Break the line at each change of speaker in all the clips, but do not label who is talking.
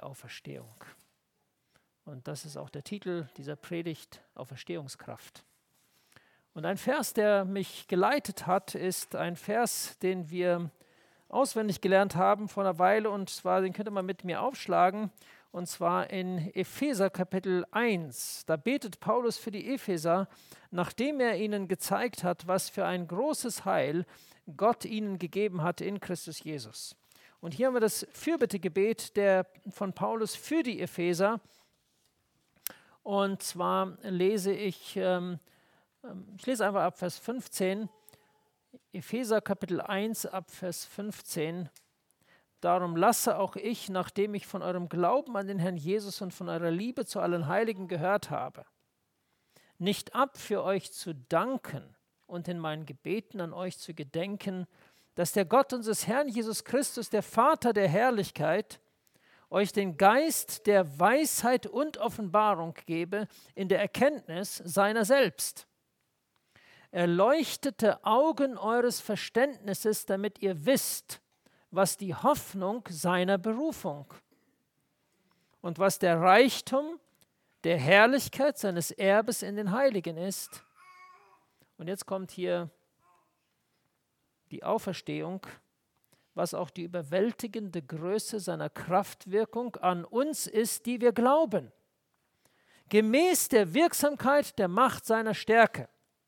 Auferstehung. Und das ist auch der Titel dieser Predigt, Auferstehungskraft. Und ein Vers, der mich geleitet hat, ist ein Vers, den wir auswendig gelernt haben vor einer Weile, und zwar, den könnt ihr mal mit mir aufschlagen, und zwar in Epheser Kapitel 1. Da betet Paulus für die Epheser, nachdem er ihnen gezeigt hat, was für ein großes Heil Gott ihnen gegeben hat in Christus Jesus. Und hier haben wir das Fürbittegebet von Paulus für die Epheser. Und zwar lese ich lese einfach ab Vers 15, Epheser Kapitel 1 ab Vers 15. Darum lasse auch ich, nachdem ich von eurem Glauben an den Herrn Jesus und von eurer Liebe zu allen Heiligen gehört habe, nicht ab, für euch zu danken und in meinen Gebeten an euch zu gedenken, dass der Gott unseres Herrn Jesus Christus, der Vater der Herrlichkeit, euch den Geist der Weisheit und Offenbarung gebe in der Erkenntnis seiner selbst. Erleuchtete Augen eures Verständnisses, damit ihr wisst, was die Hoffnung seiner Berufung und was der Reichtum der Herrlichkeit seines Erbes in den Heiligen ist. Und jetzt kommt hier die Auferstehung, was auch die überwältigende Größe seiner Kraftwirkung an uns ist, die wir glauben, gemäß der Wirksamkeit der Macht seiner Stärke.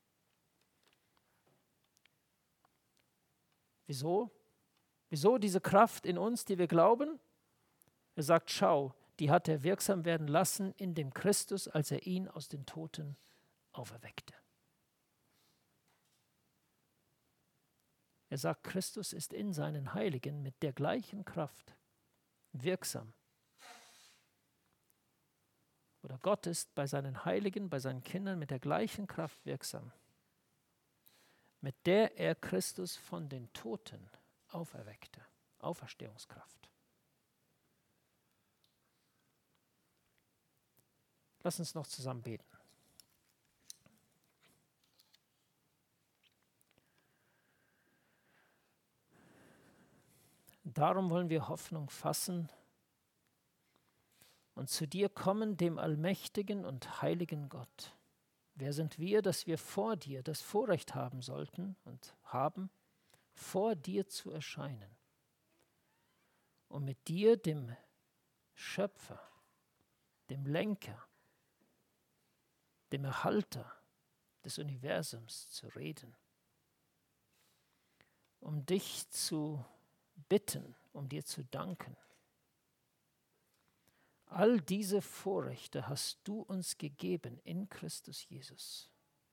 Wieso? Wieso diese Kraft in uns, die wir glauben? Er sagt, schau, die hat er wirksam werden lassen in dem Christus, als er ihn aus den Toten auferweckte. Er sagt, Christus ist in seinen Heiligen mit der gleichen Kraft wirksam. Oder Gott ist bei seinen Heiligen, bei seinen Kindern mit der gleichen Kraft wirksam, mit der er Christus von den Toten auferweckte. Auferstehungskraft. Lass uns noch zusammen beten. Darum wollen wir Hoffnung fassen und zu dir kommen, dem allmächtigen und heiligen Gott. Wer sind wir, dass wir vor dir das Vorrecht haben sollten und haben, vor dir zu erscheinen, um mit dir, dem Schöpfer, dem Lenker, dem Erhalter des Universums zu reden, um dich zu bitten, um dir zu danken. All diese Vorrechte hast du uns gegeben in Christus Jesus.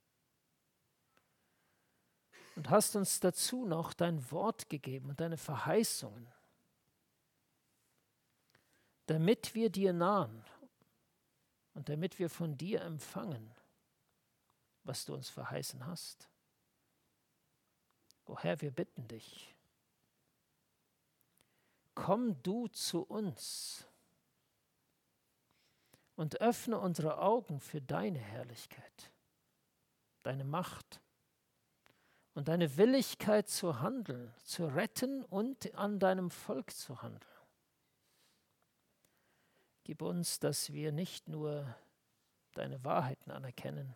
Und hast uns dazu noch dein Wort gegeben und deine Verheißungen, damit wir dir nahen und damit wir von dir empfangen, was du uns verheißen hast. O Herr, wir bitten dich, komm du zu uns und öffne unsere Augen für deine Herrlichkeit, deine Macht und deine Willigkeit zu handeln, zu retten und an deinem Volk zu handeln. Gib uns, dass wir nicht nur deine Wahrheiten anerkennen,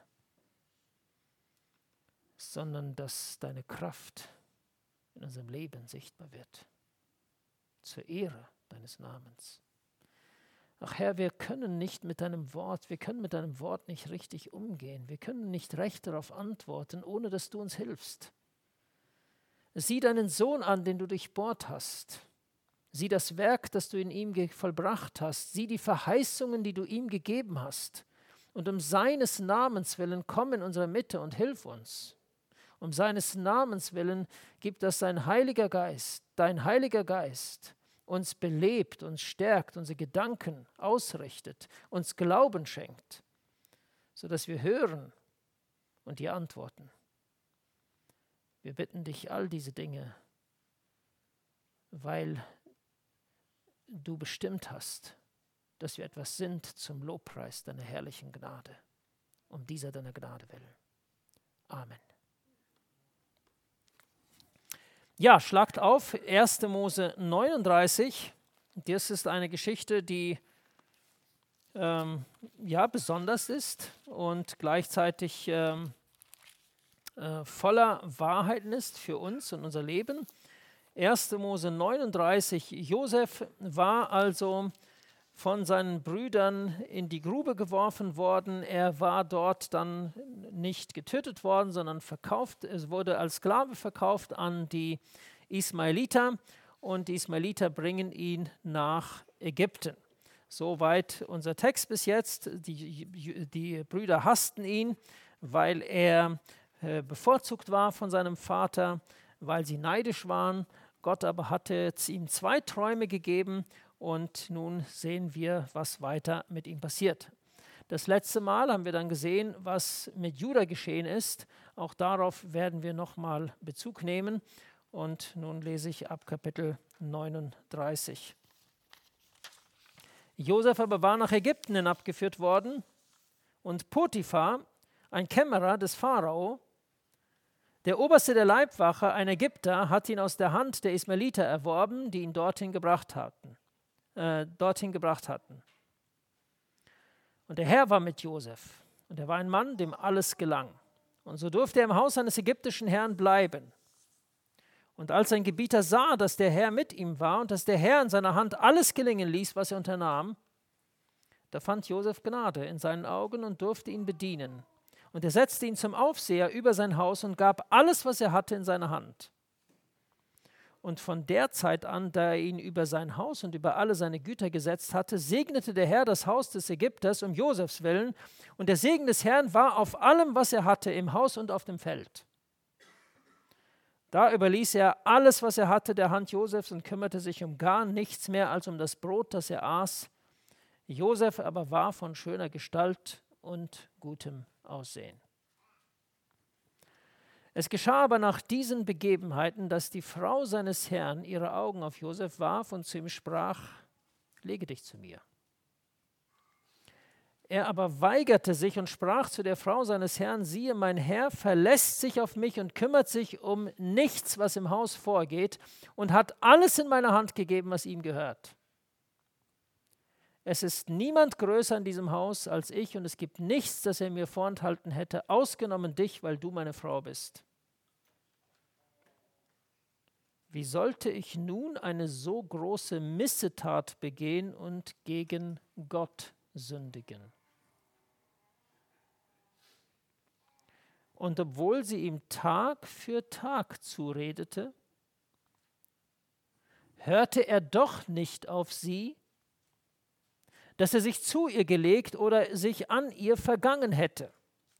sondern dass deine Kraft in unserem Leben sichtbar wird, zur Ehre deines Namens. Ach Herr, wir können nicht mit deinem Wort, wir können mit deinem Wort nicht richtig umgehen. Wir können nicht recht darauf antworten, ohne dass du uns hilfst. Sieh deinen Sohn an, den du durchbohrt hast. Sieh das Werk, das du in ihm vollbracht hast. Sieh die Verheißungen, die du ihm gegeben hast. Und um seines Namens willen komm in unsere Mitte und hilf uns. Um seines Namens willen gib, dass dein Heiliger Geist uns belebt, uns stärkt, unsere Gedanken ausrichtet, uns Glauben schenkt, sodass wir hören und dir antworten. Wir bitten dich all diese Dinge, weil du bestimmt hast, dass wir etwas sind zum Lobpreis deiner herrlichen Gnade, um dieser deiner Gnade willen. Amen. Ja, schlagt auf 1. Mose 39 Das ist eine Geschichte, die besonders ist und gleichzeitig voller Wahrheiten ist für uns und unser Leben. 1. Mose 39, Josef war also von seinen Brüdern in die Grube geworfen worden. Er war dort dann nicht getötet worden, sondern verkauft. Es wurde als Sklave verkauft an die Ismaeliter und die Ismaeliter bringen ihn nach Ägypten. Soweit unser Text bis jetzt. Die Brüder hassten ihn, weil er bevorzugt war von seinem Vater, weil sie neidisch waren. Gott aber hatte ihm 2 Träume gegeben und nun sehen wir, was weiter mit ihm passiert. Das letzte Mal haben wir dann gesehen, was mit Juda geschehen ist. Auch darauf werden wir nochmal Bezug nehmen. Und nun lese ich ab Kapitel 39. Josef aber war nach Ägypten hinabgeführt worden und Potiphar, ein Kämmerer des Pharao, der Oberste der Leibwache, ein Ägypter, hat ihn aus der Hand der Ismaeliter erworben, die ihn dorthin gebracht hatten. Und der Herr war mit Josef und er war ein Mann, dem alles gelang. Und so durfte er im Haus eines ägyptischen Herrn bleiben. Und als sein Gebieter sah, dass der Herr mit ihm war und dass der Herr in seiner Hand alles gelingen ließ, was er unternahm, da fand Josef Gnade in seinen Augen und durfte ihn bedienen. Und er setzte ihn zum Aufseher über sein Haus und gab alles, was er hatte, in seine Hand. Und von der Zeit an, da er ihn über sein Haus und über alle seine Güter gesetzt hatte, segnete der Herr das Haus des Ägypters um Josefs willen. Und der Segen des Herrn war auf allem, was er hatte, im Haus und auf dem Feld. Da überließ er alles, was er hatte, der Hand Josefs und kümmerte sich um gar nichts mehr als um das Brot, das er aß. Josef aber war von schöner Gestalt und gutem Aussehen. Es geschah aber nach diesen Begebenheiten, dass die Frau seines Herrn ihre Augen auf Josef warf und zu ihm sprach: Lege dich zu mir. Er aber weigerte sich und sprach zu der Frau seines Herrn: Siehe, mein Herr verlässt sich auf mich und kümmert sich um nichts, was im Haus vorgeht, und hat alles in meine Hand gegeben, was ihm gehört. Es ist niemand größer in diesem Haus als ich, und es gibt nichts, das er mir vorenthalten hätte, ausgenommen dich, weil du meine Frau bist. Wie sollte ich nun eine so große Missetat begehen und gegen Gott sündigen? Und obwohl sie ihm Tag für Tag zuredete, hörte er doch nicht auf sie, dass er sich zu ihr gelegt oder sich an ihr vergangen hätte.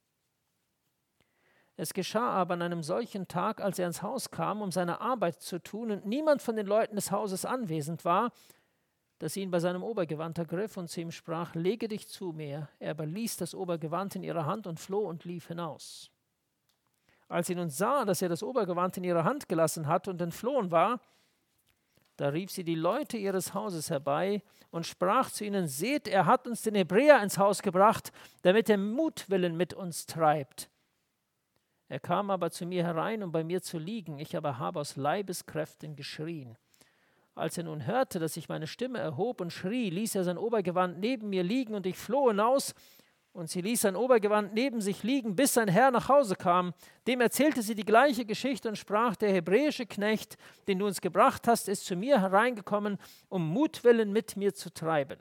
Es geschah aber an einem solchen Tag, als er ins Haus kam, um seine Arbeit zu tun, und niemand von den Leuten des Hauses anwesend war, dass sie ihn bei seinem Obergewand ergriff und zu ihm sprach: Lege dich zu mir. Er aber ließ das Obergewand in ihrer Hand und floh und lief hinaus. Als sie nun sah, dass er das Obergewand in ihrer Hand gelassen hat und entflohen war, da rief sie die Leute ihres Hauses herbei und sprach zu ihnen: Seht, er hat uns den Hebräer ins Haus gebracht, damit er Mutwillen mit uns treibt. Er kam aber zu mir herein, um bei mir zu liegen. Ich aber habe aus Leibeskräften geschrien. Als er nun hörte, dass ich meine Stimme erhob und schrie, ließ er sein Obergewand neben mir liegen und ich floh hinaus. Und sie ließ sein Obergewand neben sich liegen, bis sein Herr nach Hause kam. Dem erzählte sie die gleiche Geschichte und sprach: Der hebräische Knecht, den du uns gebracht hast, ist zu mir hereingekommen, um Mutwillen mit mir zu treiben.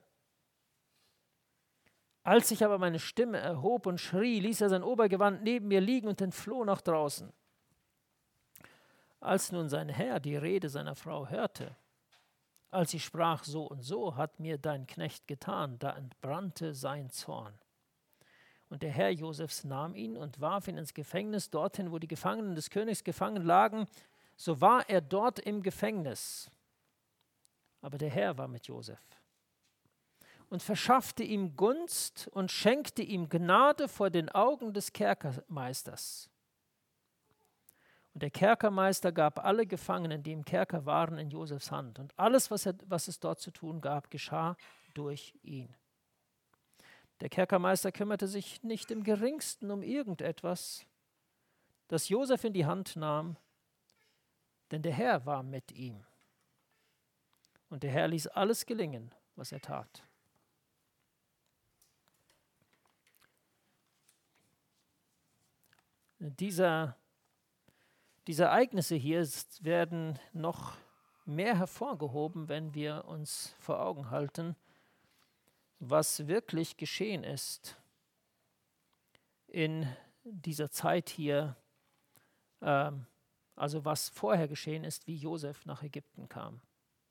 Als ich aber meine Stimme erhob und schrie, ließ er sein Obergewand neben mir liegen und entfloh nach draußen. Als nun sein Herr die Rede seiner Frau hörte, als sie sprach: So und so hat mir dein Knecht getan, da entbrannte sein Zorn. Und der Herr Josefs nahm ihn und warf ihn ins Gefängnis, dorthin, wo die Gefangenen des Königs gefangen lagen. So war er dort im Gefängnis. Aber der Herr war mit Josef und verschaffte ihm Gunst und schenkte ihm Gnade vor den Augen des Kerkermeisters. Und der Kerkermeister gab alle Gefangenen, die im Kerker waren, in Josefs Hand. Und alles, was es dort zu tun gab, geschah durch ihn. Der Kerkermeister kümmerte sich nicht im Geringsten um irgendetwas, das Josef in die Hand nahm, denn der Herr war mit ihm. Und der Herr ließ alles gelingen, was er tat. Diese Ereignisse hier werden noch mehr hervorgehoben, wenn wir uns vor Augen halten, was wirklich geschehen ist in dieser Zeit hier, also was vorher geschehen ist, wie Josef nach Ägypten kam.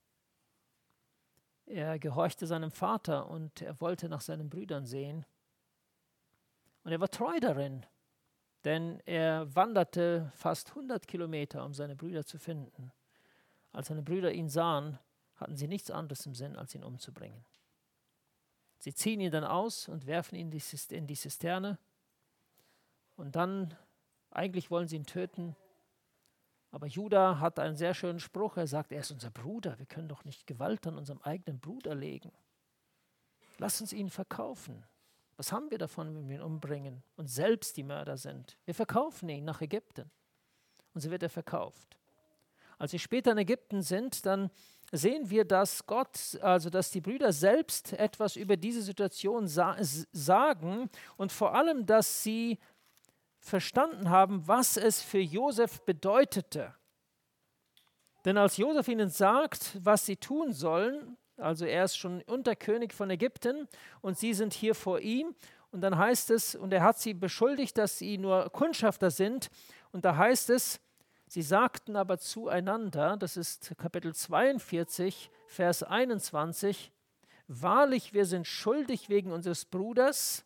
Er gehorchte seinem Vater und er wollte nach seinen Brüdern sehen. Und er war treu darin, denn er wanderte fast 100 Kilometer, um seine Brüder zu finden. Als seine Brüder ihn sahen, hatten sie nichts anderes im Sinn, als ihn umzubringen. Sie ziehen ihn dann aus und werfen ihn in die Zisterne. Und dann, eigentlich wollen sie ihn töten. Aber Juda hat einen sehr schönen Spruch. Er sagt, er ist unser Bruder. Wir können doch nicht Gewalt an unserem eigenen Bruder legen. Lass uns ihn verkaufen. Was haben wir davon, wenn wir ihn umbringen und selbst die Mörder sind? Wir verkaufen ihn nach Ägypten. Und so wird er verkauft. Als wir später in Ägypten sind, dann sehen wir, dass dass die Brüder selbst etwas über diese Situation sagen und vor allem, dass sie verstanden haben, was es für Josef bedeutete. Denn als Josef ihnen sagt, was sie tun sollen, also er ist schon Unterkönig von Ägypten und sie sind hier vor ihm, und dann heißt es, und er hat sie beschuldigt, dass sie nur Kundschafter sind, und da heißt es, sie sagten aber zueinander, das ist Kapitel 42, Vers 21, wahrlich, wir sind schuldig wegen unseres Bruders,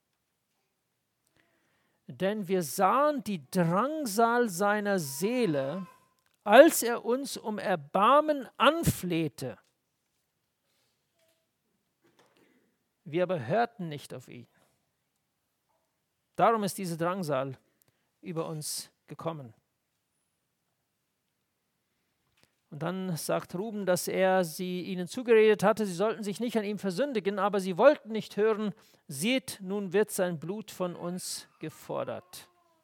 denn wir sahen die Drangsal seiner Seele, als er uns um Erbarmen anflehte. Wir aber hörten nicht auf ihn. Darum ist diese Drangsal über uns gekommen. Und dann sagt Ruben, dass er ihnen zugeredet hatte, sie sollten sich nicht an ihm versündigen, aber sie wollten nicht hören, seht, nun wird sein Blut von uns gefordert.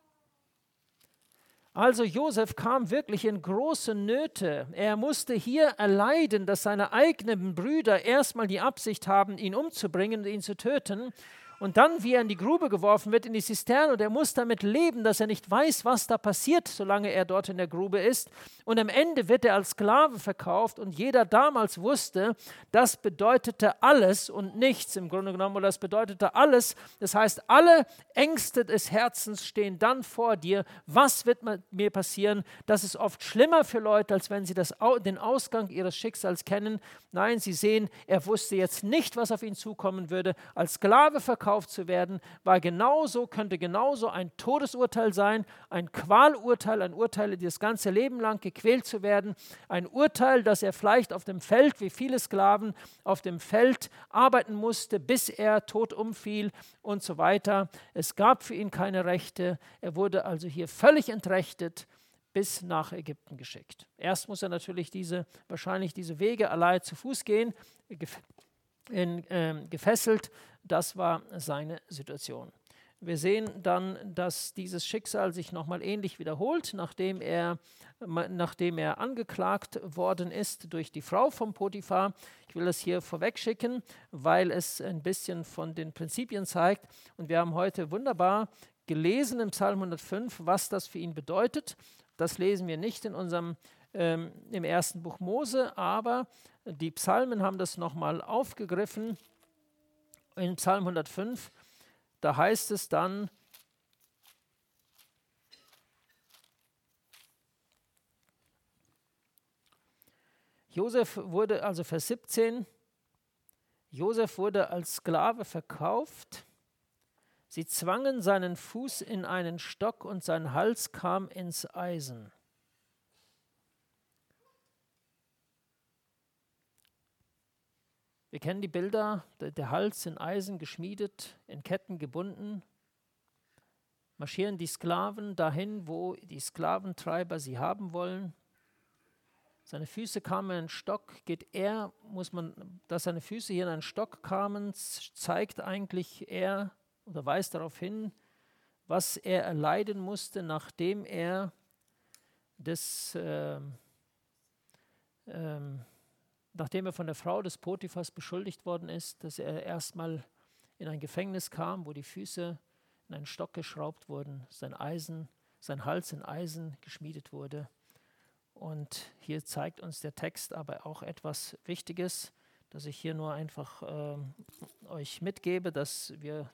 Also Josef kam wirklich in große Nöte. Er musste hier erleiden, dass seine eigenen Brüder erstmal die Absicht haben, ihn umzubringen und ihn zu töten. Und dann, wie er in die Grube geworfen wird, in die Zisterne, und er muss damit leben, dass er nicht weiß, was da passiert, solange er dort in der Grube ist. Und am Ende wird er als Sklave verkauft und jeder damals wusste, das bedeutete alles und nichts im Grunde genommen, oder das bedeutete alles. Das heißt, alle Ängste des Herzens stehen dann vor dir. Was wird mir passieren? Das ist oft schlimmer für Leute, als wenn sie den Ausgang ihres Schicksals kennen. Nein, sie sehen, er wusste jetzt nicht, was auf ihn zukommen würde. Als Sklave verkauft zu werden, könnte genauso ein Todesurteil sein, ein Qualurteil, ein Urteil, das ganze Leben lang gequält zu werden, ein Urteil, dass er vielleicht auf dem Feld, wie viele Sklaven, auf dem Feld arbeiten musste, bis er tot umfiel und so weiter. Es gab für ihn keine Rechte. Er wurde also hier völlig entrechtet, bis nach Ägypten geschickt. Erst muss er natürlich wahrscheinlich diese Wege allein zu Fuß gehen, gefesselt. Das war seine Situation. Wir sehen dann, dass dieses Schicksal sich nochmal ähnlich wiederholt, nachdem er angeklagt worden ist durch die Frau von Potiphar. Ich will das hier vorwegschicken, weil es ein bisschen von den Prinzipien zeigt. Und wir haben heute wunderbar gelesen im Psalm 105, was das für ihn bedeutet. Das lesen wir nicht im ersten Buch Mose, aber die Psalmen haben das nochmal aufgegriffen. In Psalm 105, da heißt es dann, Josef wurde, also Vers 17, Josef wurde als Sklave verkauft. Sie zwangen seinen Fuß in einen Stock und sein Hals kam ins Eisen. Wir kennen die Bilder, der Hals in Eisen geschmiedet, in Ketten gebunden. Marschieren die Sklaven dahin, wo die Sklaventreiber sie haben wollen. Seine Füße kamen in einen Stock, dass seine Füße hier in einen Stock kamen, zeigt eigentlich oder weist darauf hin, was er erleiden musste, nachdem er nachdem er von der Frau des Potiphas beschuldigt worden ist, dass er erstmal in ein Gefängnis kam, wo die Füße in einen Stock geschraubt wurden, sein Hals in Eisen geschmiedet wurde. Und hier zeigt uns der Text aber auch etwas Wichtiges, das ich hier nur einfach euch mitgebe, dass ihr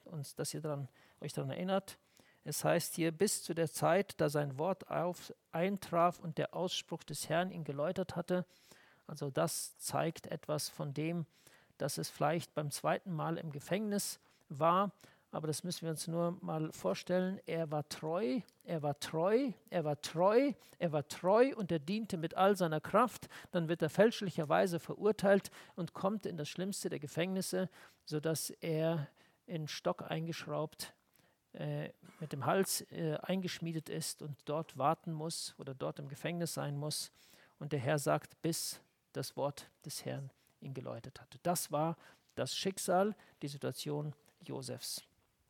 euch daran erinnert. Es heißt hier, bis zu der Zeit, da sein Wort eintraf und der Ausspruch des Herrn ihn geläutert hatte. Also das zeigt etwas von dem, dass es vielleicht beim zweiten Mal im Gefängnis war. Aber das müssen wir uns nur mal vorstellen. Er war treu, er war treu, er war treu, er war treu und er diente mit all seiner Kraft. Dann wird er fälschlicherweise verurteilt und kommt in das Schlimmste der Gefängnisse, sodass er in Stock eingeschraubt, mit dem Hals eingeschmiedet ist und dort warten muss oder dort im Gefängnis sein muss. Und der Herr sagt, bis das Wort des Herrn ihn geläutet hatte. Das war das Schicksal, die Situation Josefs.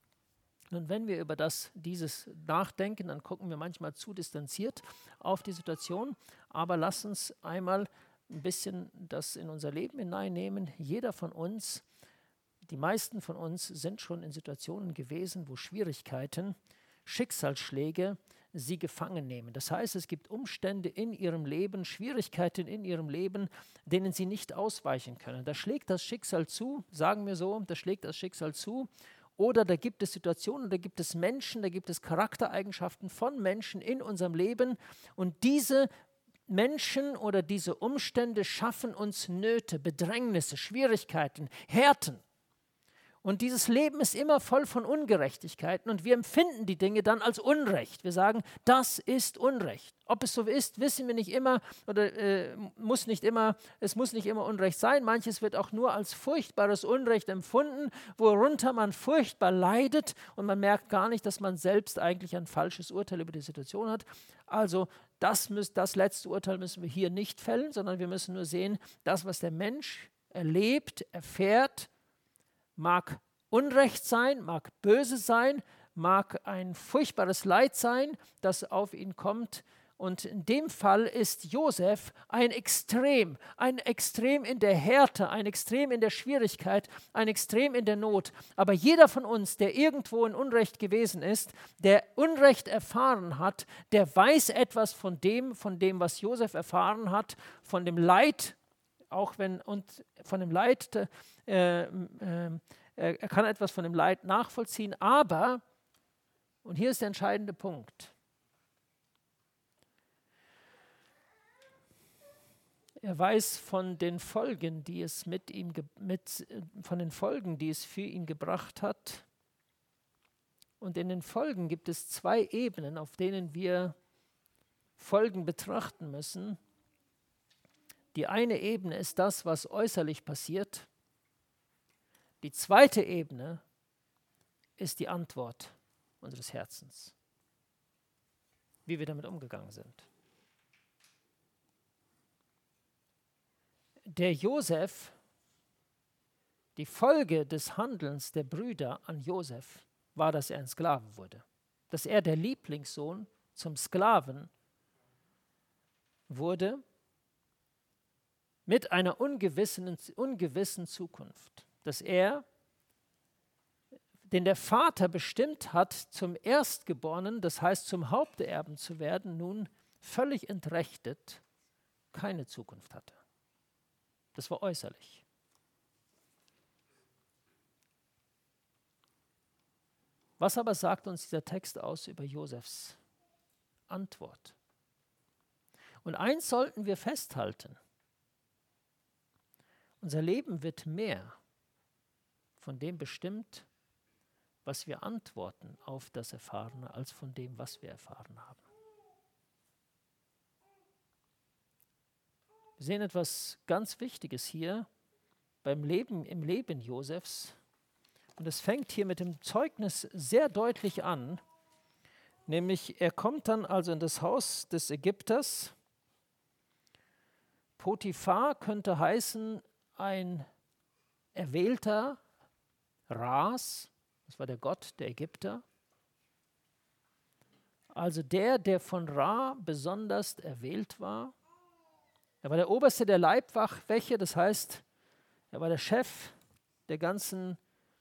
Und wenn wir über dieses nachdenken, dann gucken wir manchmal zu distanziert auf die Situation. Aber lass uns einmal ein bisschen das in unser Leben hineinnehmen. Jeder von uns, die meisten von uns sind schon in Situationen gewesen, wo Schwierigkeiten, Schicksalsschläge sie gefangen nehmen. Das heißt, es gibt Umstände in ihrem Leben, Schwierigkeiten in ihrem Leben, denen sie nicht ausweichen können. Da schlägt das Schicksal zu, sagen wir so, da schlägt das Schicksal zu. Oder da gibt es Situationen, da gibt es Menschen, da gibt es Charaktereigenschaften von Menschen in unserem Leben. Und diese Menschen oder diese Umstände schaffen uns Nöte, Bedrängnisse, Schwierigkeiten, Härten. Und dieses Leben ist immer voll von Ungerechtigkeiten und wir empfinden die Dinge dann als Unrecht. Wir sagen, das ist Unrecht. Ob es so ist, wissen wir nicht immer oder es muss nicht immer Unrecht sein. Manches wird auch nur als furchtbares Unrecht empfunden, worunter man furchtbar leidet und man merkt gar nicht, dass man selbst eigentlich ein falsches Urteil über die Situation hat. Also das letzte Urteil müssen wir hier nicht fällen, sondern wir müssen nur sehen, das, was der Mensch erlebt, erfährt, mag Unrecht sein, mag böse sein, mag ein furchtbares Leid sein, das auf ihn kommt. Und in dem Fall ist Josef ein Extrem in der Härte, ein Extrem in der Schwierigkeit, ein Extrem in der Not. Aber jeder von uns, der irgendwo in Unrecht gewesen ist, der Unrecht erfahren hat, der weiß etwas von dem, was Josef erfahren hat, von dem Leid, er kann etwas von dem Leid nachvollziehen, aber, und hier ist der entscheidende Punkt, er weiß von den Folgen, die es für ihn gebracht hat. Und in den Folgen gibt es zwei Ebenen, auf denen wir Folgen betrachten müssen. Die eine Ebene ist das, was äußerlich passiert. Die zweite Ebene ist die Antwort unseres Herzens, wie wir damit umgegangen sind. Der Josef, die Folge des Handelns der Brüder an Josef war, dass er ein Sklave wurde, dass er der Lieblingssohn zum Sklaven wurde, mit einer ungewissen Zukunft, dass er, den der Vater bestimmt hat, zum Erstgeborenen, das heißt zum Haupterben zu werden, nun völlig entrechtet, keine Zukunft hatte. Das war äußerlich. Was aber sagt uns dieser Text aus über Josefs Antwort? Und eins sollten wir festhalten. Unser Leben wird mehr von dem bestimmt, was wir antworten auf das Erfahrene, als von dem, was wir erfahren haben. Wir sehen etwas ganz Wichtiges hier im Leben Josefs. Und es fängt hier mit dem Zeugnis sehr deutlich an, nämlich er kommt dann also in das Haus des Ägypters. Potiphar könnte heißen, ein erwählter Ras, das war der Gott der Ägypter. Also der von Ra besonders erwählt war. Er war der Oberste der Leibwache, das heißt, er war der Chef der ganzen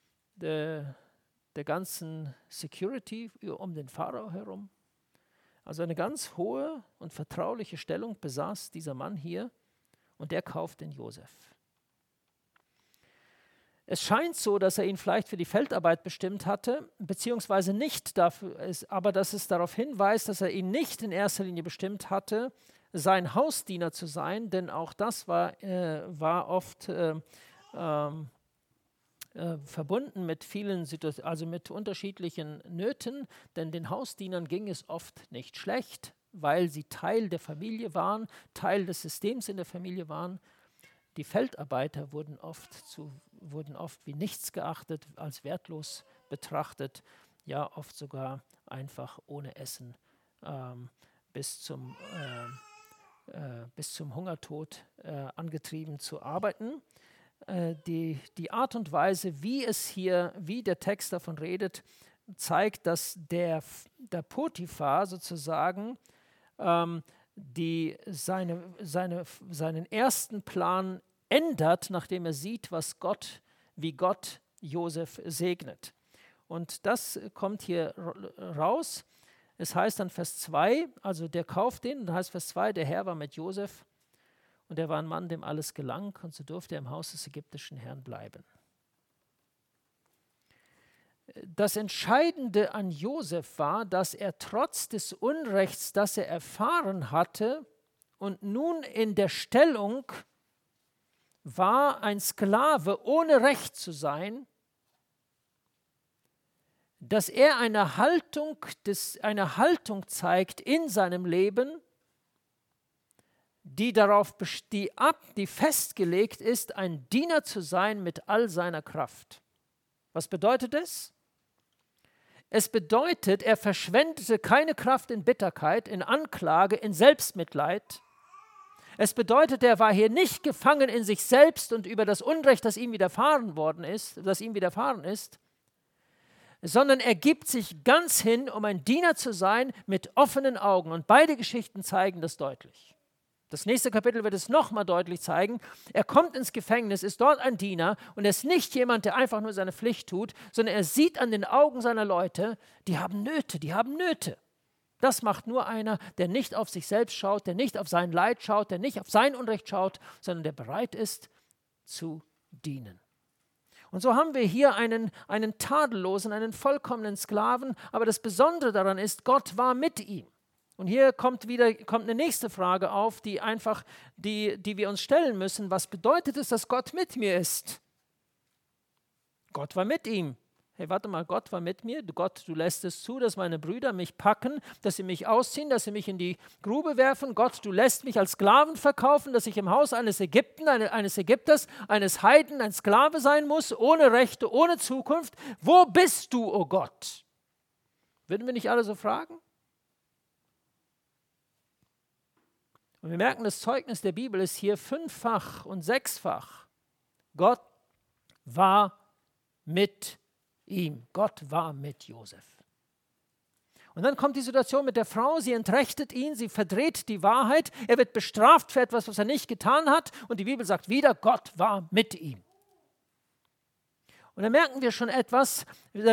Security um den Pharao herum. Also eine ganz hohe und vertrauliche Stellung besaß dieser Mann hier und der kauft den Josef. Es scheint so, dass er ihn vielleicht für die Feldarbeit bestimmt hatte, beziehungsweise nicht dafür, aber dass es darauf hinweist, dass er ihn nicht in erster Linie bestimmt hatte, sein Hausdiener zu sein, denn auch das war oft verbunden mit vielen Situationen, also mit unterschiedlichen Nöten, denn den Hausdienern ging es oft nicht schlecht, weil sie Teil der Familie waren, Teil des Systems in der Familie waren. Die Feldarbeiter wurden oft wie nichts geachtet, als wertlos betrachtet, ja oft sogar einfach ohne Essen bis zum Hungertod angetrieben zu arbeiten. Die Art und Weise, wie der Text davon redet, zeigt, dass der Potiphar sozusagen seinen ersten Plan ändert, nachdem er sieht, wie Gott Josef segnet. Und das kommt hier raus. Es heißt dann Vers 2, also der kauft den, dann heißt Vers 2, der Herr war mit Josef und er war ein Mann, dem alles gelang, und so durfte er im Haus des ägyptischen Herrn bleiben. Das Entscheidende an Josef war, dass er trotz des Unrechts, das er erfahren hatte und nun in der Stellung war, ein Sklave ohne Recht zu sein, dass er eine Haltung zeigt in seinem Leben, die festgelegt ist, ein Diener zu sein mit all seiner Kraft. Was bedeutet es? Es bedeutet, er verschwendete keine Kraft in Bitterkeit, in Anklage, in Selbstmitleid. Es bedeutet, er war hier nicht gefangen in sich selbst und über das Unrecht, das ihm widerfahren ist, sondern er gibt sich ganz hin, um ein Diener zu sein mit offenen Augen. Und beide Geschichten zeigen das deutlich. Das nächste Kapitel wird es nochmal deutlich zeigen. Er kommt ins Gefängnis, ist dort ein Diener und er ist nicht jemand, der einfach nur seine Pflicht tut, sondern er sieht an den Augen seiner Leute, die haben Nöte. Das macht nur einer, der nicht auf sich selbst schaut, der nicht auf sein Leid schaut, der nicht auf sein Unrecht schaut, sondern der bereit ist zu dienen. Und so haben wir hier einen tadellosen, einen vollkommenen Sklaven, aber das Besondere daran ist, Gott war mit ihm. Und hier kommt eine nächste Frage auf, die wir uns stellen müssen. Was bedeutet es, dass Gott mit mir ist? Gott war mit ihm. Hey, warte mal, Gott war mit mir. Gott, du lässt es zu, dass meine Brüder mich packen, dass sie mich ausziehen, dass sie mich in die Grube werfen. Gott, du lässt mich als Sklaven verkaufen, dass ich im Haus eines Ägypters, eines Heiden, ein Sklave sein muss, ohne Rechte, ohne Zukunft. Wo bist du, oh Gott? Würden wir nicht alle so fragen? Und wir merken, das Zeugnis der Bibel ist hier 5-fach und 6-fach. Gott war mit ihm. Gott war mit Josef. Und dann kommt die Situation mit der Frau, sie entrechtet ihn, sie verdreht die Wahrheit, er wird bestraft für etwas, was er nicht getan hat und die Bibel sagt wieder, Gott war mit ihm. Und da merken wir schon etwas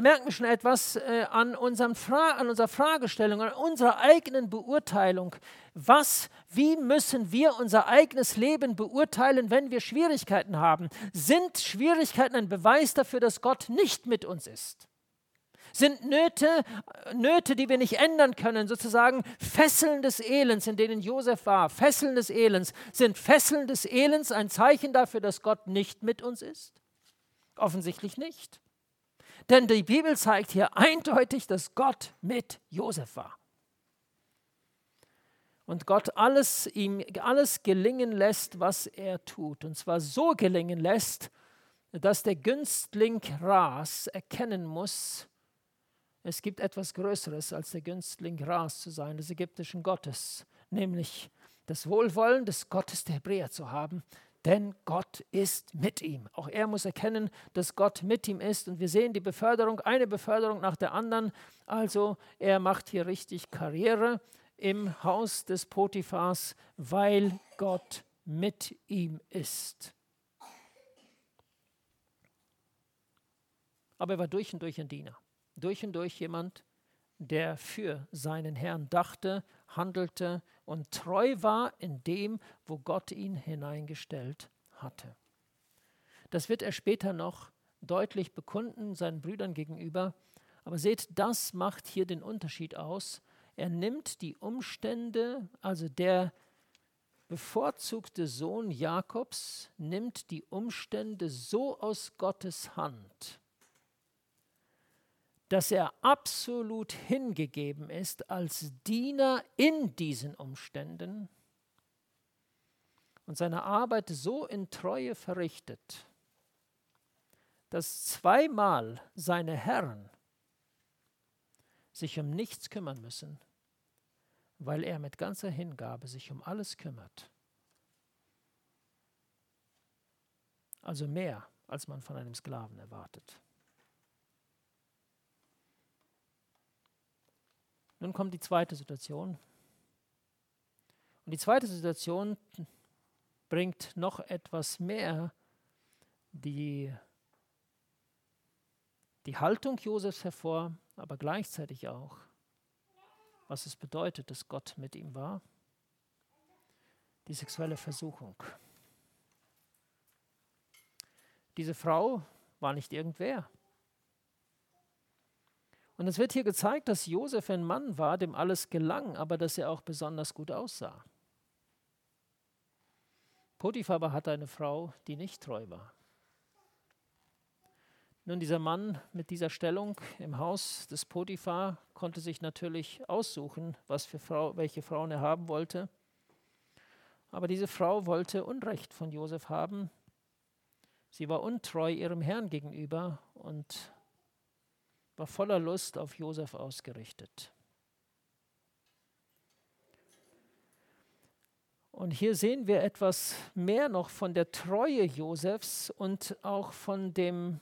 an unserer Fragestellung, an unserer eigenen Beurteilung. Wie müssen wir unser eigenes Leben beurteilen, wenn wir Schwierigkeiten haben? Sind Schwierigkeiten ein Beweis dafür, dass Gott nicht mit uns ist? Sind Nöte, die wir nicht ändern können, sozusagen Fesseln des Elends, in denen Josef war, Fesseln des Elends, sind Fesseln des Elends ein Zeichen dafür, dass Gott nicht mit uns ist? Offensichtlich nicht. Denn die Bibel zeigt hier eindeutig, dass Gott mit Josef war. Und Gott ihm alles gelingen lässt, was er tut. Und zwar so gelingen lässt, dass der Günstling Ras erkennen muss, es gibt etwas Größeres als der Günstling Ras zu sein, des ägyptischen Gottes, nämlich das Wohlwollen des Gottes der Hebräer zu haben, denn Gott ist mit ihm. Auch er muss erkennen, dass Gott mit ihm ist. Und wir sehen die Beförderung, eine Beförderung nach der anderen. Also er macht hier richtig Karriere im Haus des Potiphars, weil Gott mit ihm ist. Aber er war durch und durch ein Diener, durch und durch jemand, der für seinen Herrn dachte, handelte und treu war in dem, wo Gott ihn hineingestellt hatte. Das wird er später noch deutlich bekunden, seinen Brüdern gegenüber. Aber seht, das macht hier den Unterschied aus. Er nimmt die Umstände, also der bevorzugte Sohn Jakobs, nimmt die Umstände so aus Gottes Hand, dass er absolut hingegeben ist als Diener in diesen Umständen und seine Arbeit so in Treue verrichtet, dass zweimal seine Herren sich um nichts kümmern müssen, weil er mit ganzer Hingabe sich um alles kümmert. Also mehr, als man von einem Sklaven erwartet. Nun kommt die zweite Situation. Und die zweite Situation bringt noch etwas mehr die Haltung Josefs hervor, aber gleichzeitig auch, was es bedeutet, dass Gott mit ihm war. Die sexuelle Versuchung. Diese Frau war nicht irgendwer. Und es wird hier gezeigt, dass Josef ein Mann war, dem alles gelang, aber dass er auch besonders gut aussah. Potiphar aber hatte eine Frau, die nicht treu war. Nun, dieser Mann mit dieser Stellung im Haus des Potiphar konnte sich natürlich aussuchen, welche Frauen er haben wollte. Aber diese Frau wollte Unrecht von Josef haben. Sie war untreu ihrem Herrn gegenüber und war voller Lust auf Josef ausgerichtet. Und hier sehen wir etwas mehr noch von der Treue Josefs und auch von dem,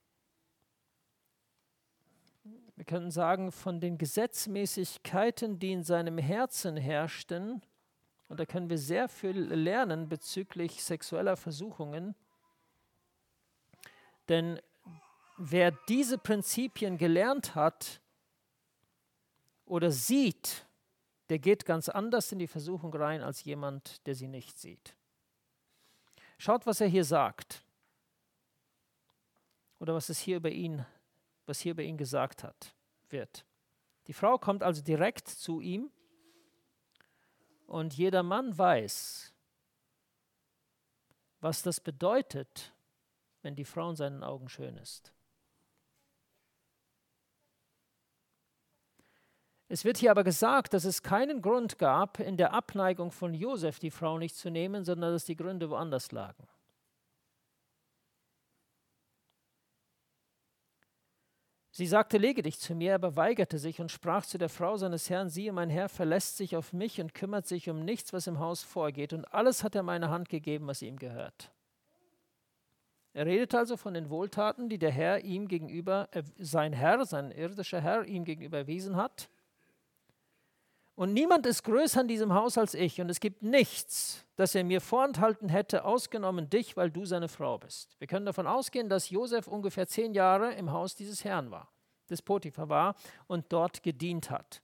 wir können sagen, von den Gesetzmäßigkeiten, die in seinem Herzen herrschten. Und da können wir sehr viel lernen bezüglich sexueller Versuchungen. Denn wer diese Prinzipien gelernt hat oder sieht, der geht ganz anders in die Versuchung rein als jemand, der sie nicht sieht. Schaut, was er hier sagt. Oder was hier über ihn gesagt wird. Die Frau kommt also direkt zu ihm und jeder Mann weiß, was das bedeutet, wenn die Frau in seinen Augen schön ist. Es wird hier aber gesagt, dass es keinen Grund gab, in der Abneigung von Josef die Frau nicht zu nehmen, sondern dass die Gründe woanders lagen. Sie sagte, lege dich zu mir, aber weigerte sich und sprach zu der Frau seines Herrn, siehe, mein Herr verlässt sich auf mich und kümmert sich um nichts, was im Haus vorgeht, und alles hat er meine Hand gegeben, was ihm gehört. Er redet also von den Wohltaten, die der Herr ihm gegenüber, sein irdischer Herr ihm gegenüber erwiesen hat. Und niemand ist größer in diesem Haus als ich, und es gibt nichts, das er mir vorenthalten hätte, ausgenommen dich, weil du seine Frau bist. Wir können davon ausgehen, dass Josef ungefähr 10 Jahre im Haus dieses Herrn war, des Potiphar war und dort gedient hat.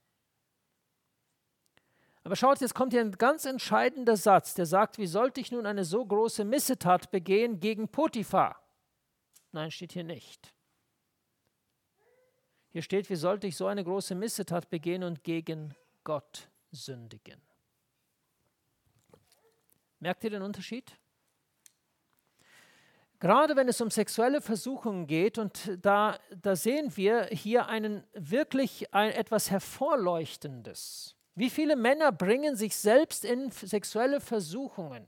Aber schaut, jetzt kommt hier ein ganz entscheidender Satz, der sagt, wie sollte ich nun eine so große Missetat begehen gegen Potiphar? Nein, steht hier nicht. Hier steht, wie sollte ich so eine große Missetat begehen und gegen Gott sündigen. Merkt ihr den Unterschied? Gerade wenn es um sexuelle Versuchungen geht, und da sehen wir hier etwas Hervorleuchtendes. Wie viele Männer bringen sich selbst in sexuelle Versuchungen?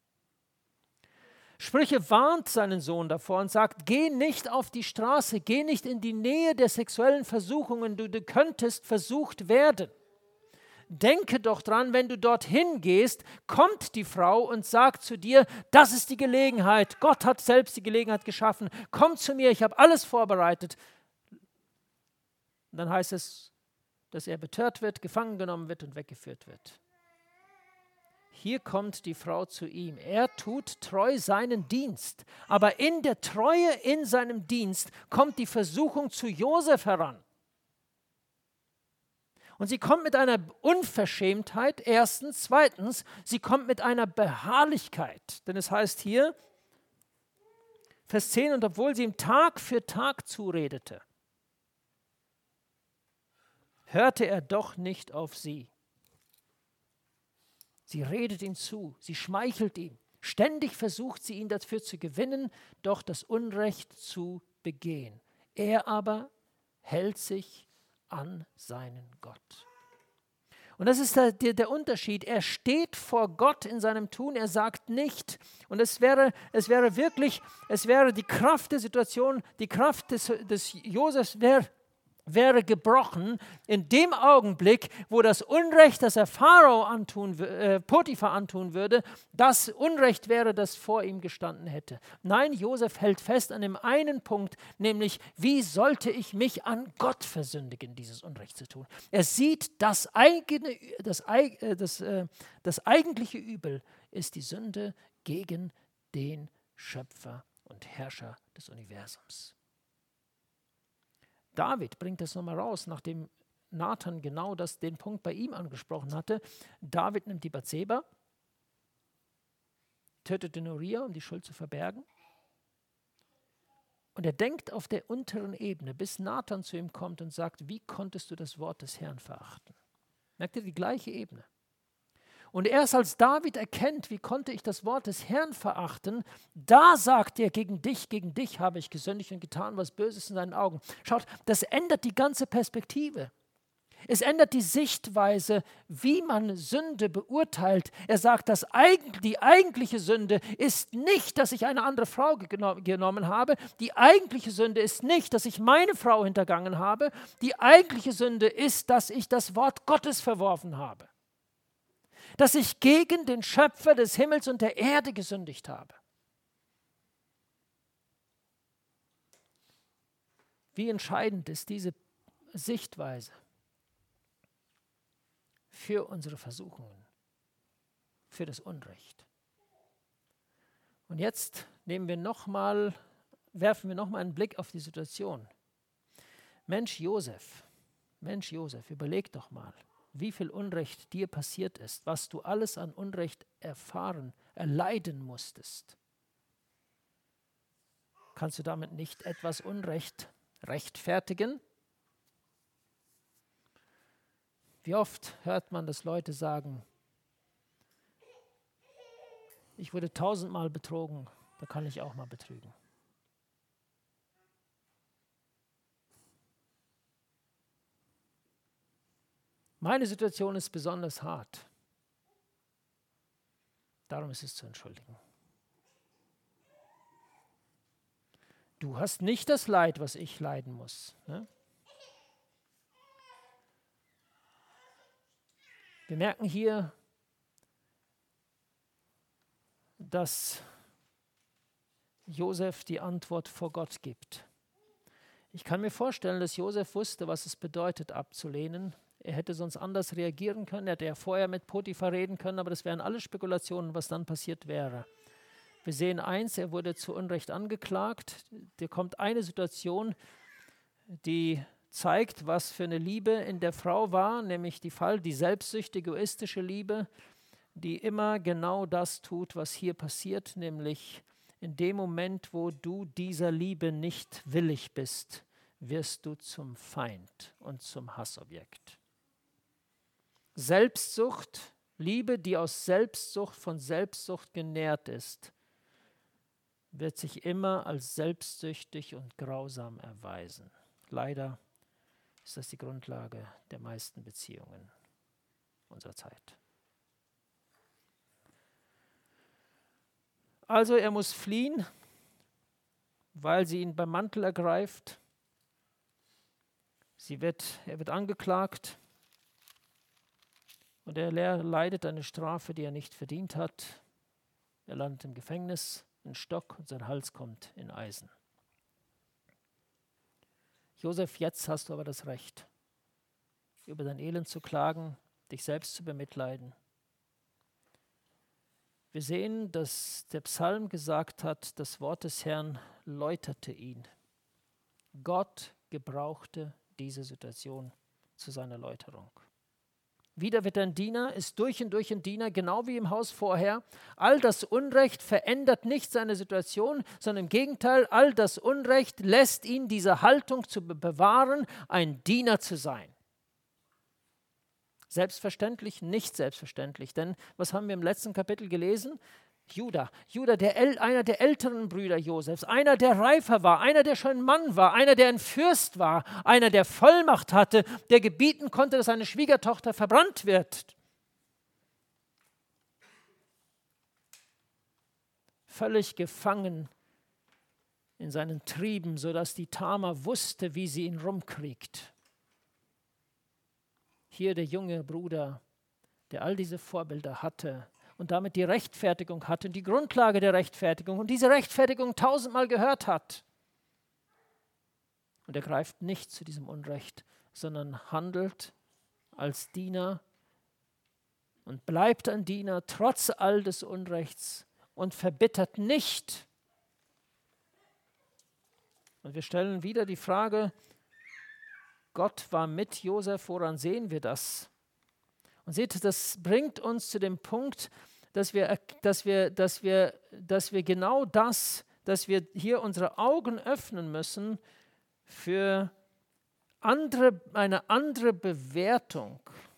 Sprüche warnt seinen Sohn davor und sagt, geh nicht auf die Straße, geh nicht in die Nähe der sexuellen Versuchungen, du könntest versucht werden. Denke doch dran, wenn du dorthin gehst, kommt die Frau und sagt zu dir, das ist die Gelegenheit, Gott hat selbst die Gelegenheit geschaffen, komm zu mir, ich habe alles vorbereitet. Und dann heißt es, dass er betört wird, gefangen genommen wird und weggeführt wird. hier kommt die Frau zu ihm. Er tut treu seinen Dienst. Aber in der Treue in seinem Dienst kommt die Versuchung zu Josef heran. Und sie kommt mit einer Unverschämtheit, erstens. Zweitens, sie kommt mit einer Beharrlichkeit. Denn es heißt hier, Vers 10, und obwohl sie ihm Tag für Tag zuredete, hörte er doch nicht auf sie. Sie redet ihm zu, sie schmeichelt ihm. Ständig versucht sie ihn dafür zu gewinnen, doch das Unrecht zu begehen. Er aber hält sich an seinen Gott. Und das ist der Unterschied. Er steht vor Gott in seinem Tun, er sagt nicht. Und es wäre die Kraft der Situation, die Kraft des Josefs wäre gebrochen in dem Augenblick, wo das Unrecht, das er Potiphar antun würde, das Unrecht wäre, das vor ihm gestanden hätte. Nein, Josef hält fest an dem einen Punkt, nämlich, wie sollte ich mich an Gott versündigen, dieses Unrecht zu tun? Er sieht, das eigentliche Übel ist die Sünde gegen den Schöpfer und Herrscher des Universums. David bringt das nochmal raus, nachdem Nathan genau den Punkt bei ihm angesprochen hatte. David nimmt die Bathseba, tötet den Uria, um die Schuld zu verbergen. Und er denkt auf der unteren Ebene, bis Nathan zu ihm kommt und sagt, wie konntest du das Wort des Herrn verachten? Merkt ihr, die gleiche Ebene. Und erst als David erkennt, wie konnte ich das Wort des Herrn verachten, da sagt er, gegen dich habe ich gesündigt und getan, was Böses in seinen Augen. Schaut, das ändert die ganze Perspektive. Es ändert die Sichtweise, wie man Sünde beurteilt. Er sagt, die eigentliche Sünde ist nicht, dass ich eine andere Frau genommen habe. Die eigentliche Sünde ist nicht, dass ich meine Frau hintergangen habe. Die eigentliche Sünde ist, dass ich das Wort Gottes verworfen habe. Dass ich gegen den Schöpfer des Himmels und der Erde gesündigt habe. Wie entscheidend ist diese Sichtweise für unsere Versuchungen, für das Unrecht. Und jetzt werfen wir noch mal einen Blick auf die Situation. Mensch Josef, überleg doch mal, wie viel Unrecht dir passiert ist, was du alles an Unrecht erleiden musstest. Kannst du damit nicht etwas Unrecht rechtfertigen? Wie oft hört man, dass Leute sagen, ich wurde 1000-mal betrogen, da kann ich auch mal betrügen. Meine Situation ist besonders hart. Darum ist es zu entschuldigen. Du hast nicht das Leid, was ich leiden muss. Ne? Wir merken hier, dass Josef die Antwort vor Gott gibt. Ich kann mir vorstellen, dass Josef wusste, was es bedeutet, abzulehnen. Er hätte sonst anders reagieren können. Er hätte ja vorher mit Potiphar reden können, aber das wären alle Spekulationen, was dann passiert wäre. Wir sehen eins, er wurde zu Unrecht angeklagt. Da kommt eine Situation, die zeigt, was für eine Liebe in der Frau war, nämlich die selbstsüchtige, egoistische Liebe, die immer genau das tut, was hier passiert, nämlich in dem Moment, wo du dieser Liebe nicht willig bist, wirst du zum Feind und zum Hassobjekt. Selbstsucht, Liebe, die aus Selbstsucht von Selbstsucht genährt ist, wird sich immer als selbstsüchtig und grausam erweisen. Leider ist das die Grundlage der meisten Beziehungen unserer Zeit. Also er muss fliehen, weil sie ihn beim Mantel ergreift. Er wird angeklagt und er leidet eine Strafe, die er nicht verdient hat. Er landet im Gefängnis, in Stock und sein Hals kommt in Eisen. Josef, jetzt hast du aber das Recht, über dein Elend zu klagen, dich selbst zu bemitleiden. Wir sehen, dass der Psalm gesagt hat, das Wort des Herrn läuterte ihn. Gott gebrauchte diese Situation zu seiner Läuterung. Wieder wird er ein Diener, ist durch und durch ein Diener, genau wie im Haus vorher. All das Unrecht verändert nicht seine Situation, sondern im Gegenteil, all das Unrecht lässt ihn diese Haltung zu bewahren, ein Diener zu sein. Selbstverständlich, nicht selbstverständlich, denn was haben wir im letzten Kapitel gelesen? Juda, einer der älteren Brüder Josefs, einer, der reifer war, einer, der schon Mann war, einer, der ein Fürst war, einer, der Vollmacht hatte, der gebieten konnte, dass seine Schwiegertochter verbrannt wird. Völlig gefangen in seinen Trieben, sodass die Tamar wusste, wie sie ihn rumkriegt. Hier der junge Bruder, der all diese Vorbilder hatte, und damit die Rechtfertigung hatte, die Grundlage der Rechtfertigung und diese Rechtfertigung 1000-mal gehört hat. Und er greift nicht zu diesem Unrecht, sondern handelt als Diener und bleibt ein Diener trotz all des Unrechts und verbittert nicht. Und wir stellen wieder die Frage, Gott war mit Josef, woran sehen wir das? Und seht, das bringt uns zu dem Punkt, dass wir genau das, dass wir hier unsere Augen öffnen müssen für eine andere Bewertung.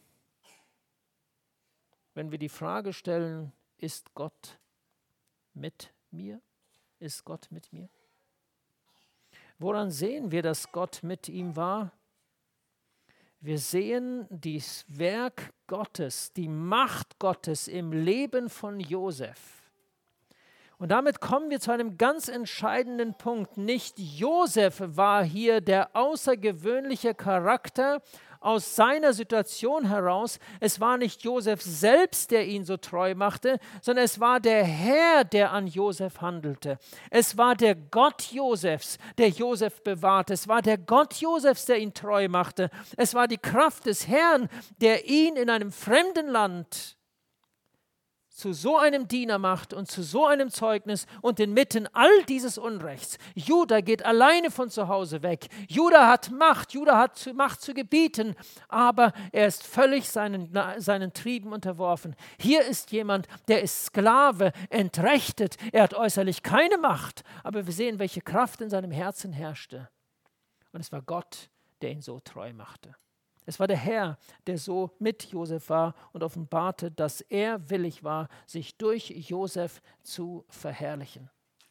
Wenn wir die Frage stellen, ist Gott mit mir? Ist Gott mit mir? Woran sehen wir, dass Gott mit ihm war? Wir sehen das Werk Gottes, die Macht Gottes im Leben von Josef. Und damit kommen wir zu einem ganz entscheidenden Punkt. Nicht Josef war hier der außergewöhnliche Charakter aus seiner Situation heraus. Es war nicht Josef selbst, der ihn so treu machte, sondern es war der Herr, der an Josef handelte. Es war der Gott Josefs, der Josef bewahrte. Es war der Gott Josefs, der ihn treu machte. Es war die Kraft des Herrn, der ihn in einem fremden Land zu so einem Diener macht und zu so einem Zeugnis und inmitten all dieses Unrechts. Juda geht alleine von zu Hause weg. Juda hat Macht, Juda hat Macht zu gebieten, aber er ist völlig seinen Trieben unterworfen. Hier ist jemand, der ist Sklave, entrechtet. Er hat äußerlich keine Macht, aber wir sehen, welche Kraft in seinem Herzen herrschte. Und es war Gott, der ihn so treu machte. Es war der Herr, der so mit Josef war und offenbarte, dass er willig war, sich durch Josef zu verherrlichen.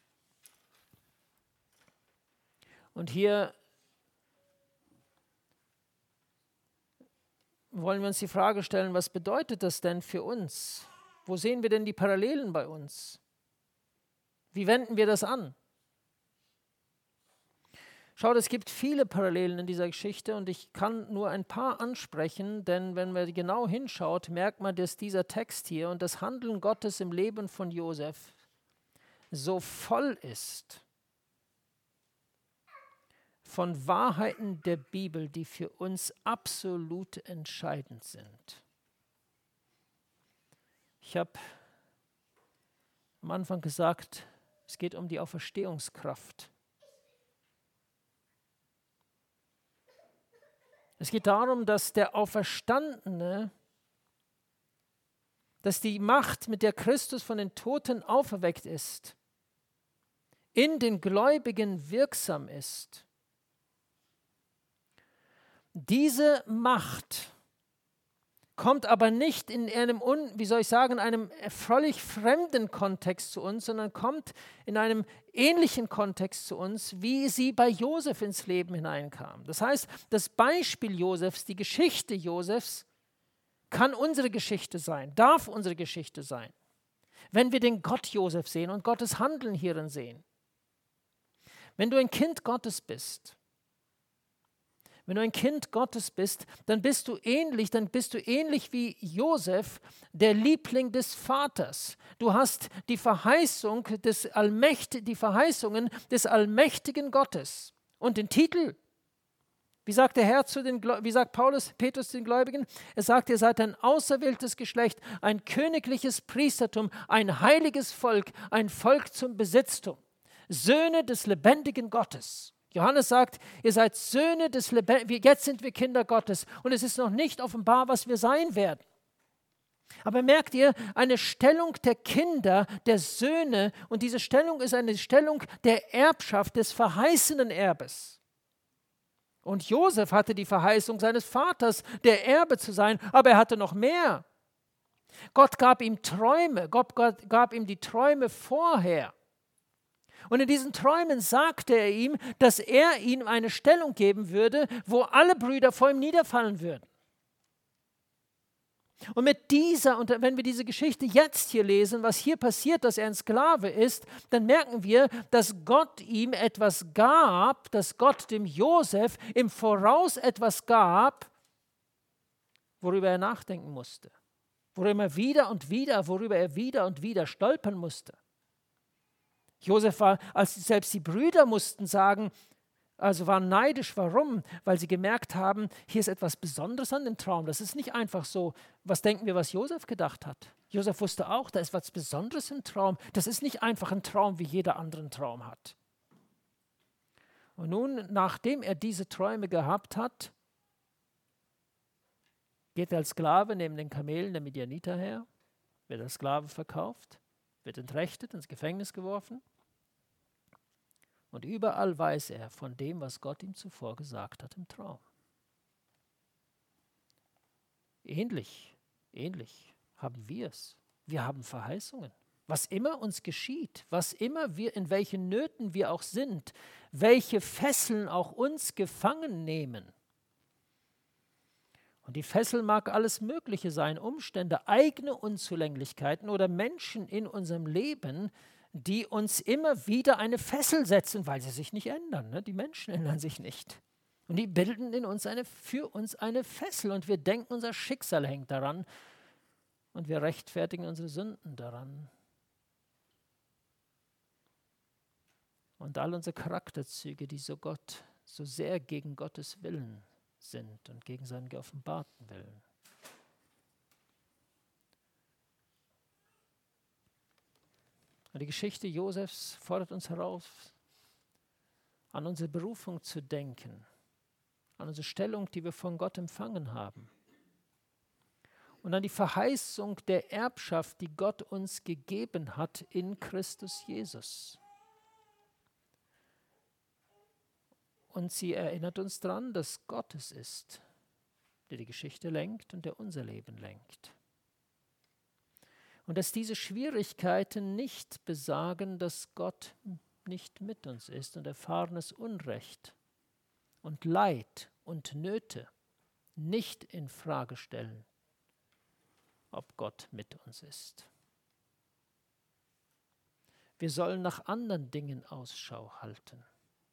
Und hier wollen wir uns die Frage stellen, was bedeutet das denn für uns? Wo sehen wir denn die Parallelen bei uns? Wie wenden wir das an? Schaut, es gibt viele Parallelen in dieser Geschichte und ich kann nur ein paar ansprechen, denn wenn man genau hinschaut, merkt man, dass dieser Text hier und das Handeln Gottes im Leben von Josef so voll ist von Wahrheiten der Bibel, die für uns absolut entscheidend sind. Ich habe am Anfang gesagt, es geht um die Auferstehungskraft. Es geht darum, dass der Auferstandene, dass die Macht, mit der Christus von den Toten auferweckt ist, in den Gläubigen wirksam ist. Diese Macht kommt aber nicht in einem, einem völlig fremden Kontext zu uns, sondern kommt in einem ähnlichen Kontext zu uns, wie sie bei Josef ins Leben hineinkam. Das heißt, das Beispiel Josefs, die Geschichte Josefs, kann unsere Geschichte sein, darf unsere Geschichte sein, wenn wir den Gott Josef sehen und Gottes Handeln hierin sehen. Wenn du ein Kind Gottes bist, dann bist du ähnlich wie Josef, der Liebling des Vaters. Du hast die Verheißungen des allmächtigen Gottes und den Titel Wie sagt der Herr wie sagt Petrus zu den Gläubigen? Er sagt, ihr seid ein auserwähltes Geschlecht, ein königliches Priestertum, ein heiliges Volk, ein Volk zum Besitztum. Söhne des lebendigen Gottes. Johannes sagt, ihr seid Söhne des lebendigen, jetzt sind wir Kinder Gottes und es ist noch nicht offenbar, was wir sein werden. Aber merkt ihr, eine Stellung der Kinder, der Söhne, und diese Stellung ist eine Stellung der Erbschaft, des verheißenen Erbes. Und Josef hatte die Verheißung seines Vaters, der Erbe zu sein, aber er hatte noch mehr. Gott gab ihm Träume, Gott gab ihm die Träume vorher. Und in diesen Träumen sagte er ihm, dass er ihm eine Stellung geben würde, wo alle Brüder vor ihm niederfallen würden. Und mit dieser, und wenn wir diese Geschichte jetzt hier lesen, was hier passiert, dass er ein Sklave ist, dann merken wir, dass Gott ihm etwas gab, dass Gott dem Josef im Voraus etwas gab, worüber er nachdenken musste, worüber er wieder und wieder stolpern musste. Josef war, als selbst die Brüder mussten sagen, also waren neidisch. Warum? Weil sie gemerkt haben, hier ist etwas Besonderes an dem Traum. Das ist nicht einfach so, was denken wir, was Josef gedacht hat. Josef wusste auch, da ist was Besonderes im Traum. Das ist nicht einfach ein Traum, wie jeder andere einen Traum hat. Und nun, nachdem er diese Träume gehabt hat, geht er als Sklave neben den Kamelen der Midianiter her, wird als Sklave verkauft, wird entrechtet, ins Gefängnis geworfen. Und überall weiß er von dem, was Gott ihm zuvor gesagt hat im Traum. Ähnlich haben wir es. Wir haben Verheißungen. Was immer uns geschieht, was immer in welchen Nöten wir auch sind, welche Fesseln auch uns gefangen nehmen. Und die Fessel mag alles Mögliche sein, Umstände, eigene Unzulänglichkeiten oder Menschen in unserem Leben, die uns immer wieder eine Fessel setzen, weil sie sich nicht ändern. Ne? Die Menschen ändern sich nicht. Und die bilden für uns eine Fessel und wir denken, unser Schicksal hängt daran und wir rechtfertigen unsere Sünden daran. Und all unsere Charakterzüge, die so sehr gegen Gottes Willen sind und gegen seinen geoffenbarten Willen. Und die Geschichte Josefs fordert uns heraus, an unsere Berufung zu denken, an unsere Stellung, die wir von Gott empfangen haben und an die Verheißung der Erbschaft, die Gott uns gegeben hat in Christus Jesus. Und sie erinnert uns daran, dass Gott es ist, der die Geschichte lenkt und der unser Leben lenkt. Und dass diese Schwierigkeiten nicht besagen, dass Gott nicht mit uns ist und erfahrenes Unrecht und Leid und Nöte nicht in Frage stellen, ob Gott mit uns ist. Wir sollen nach anderen Dingen Ausschau halten.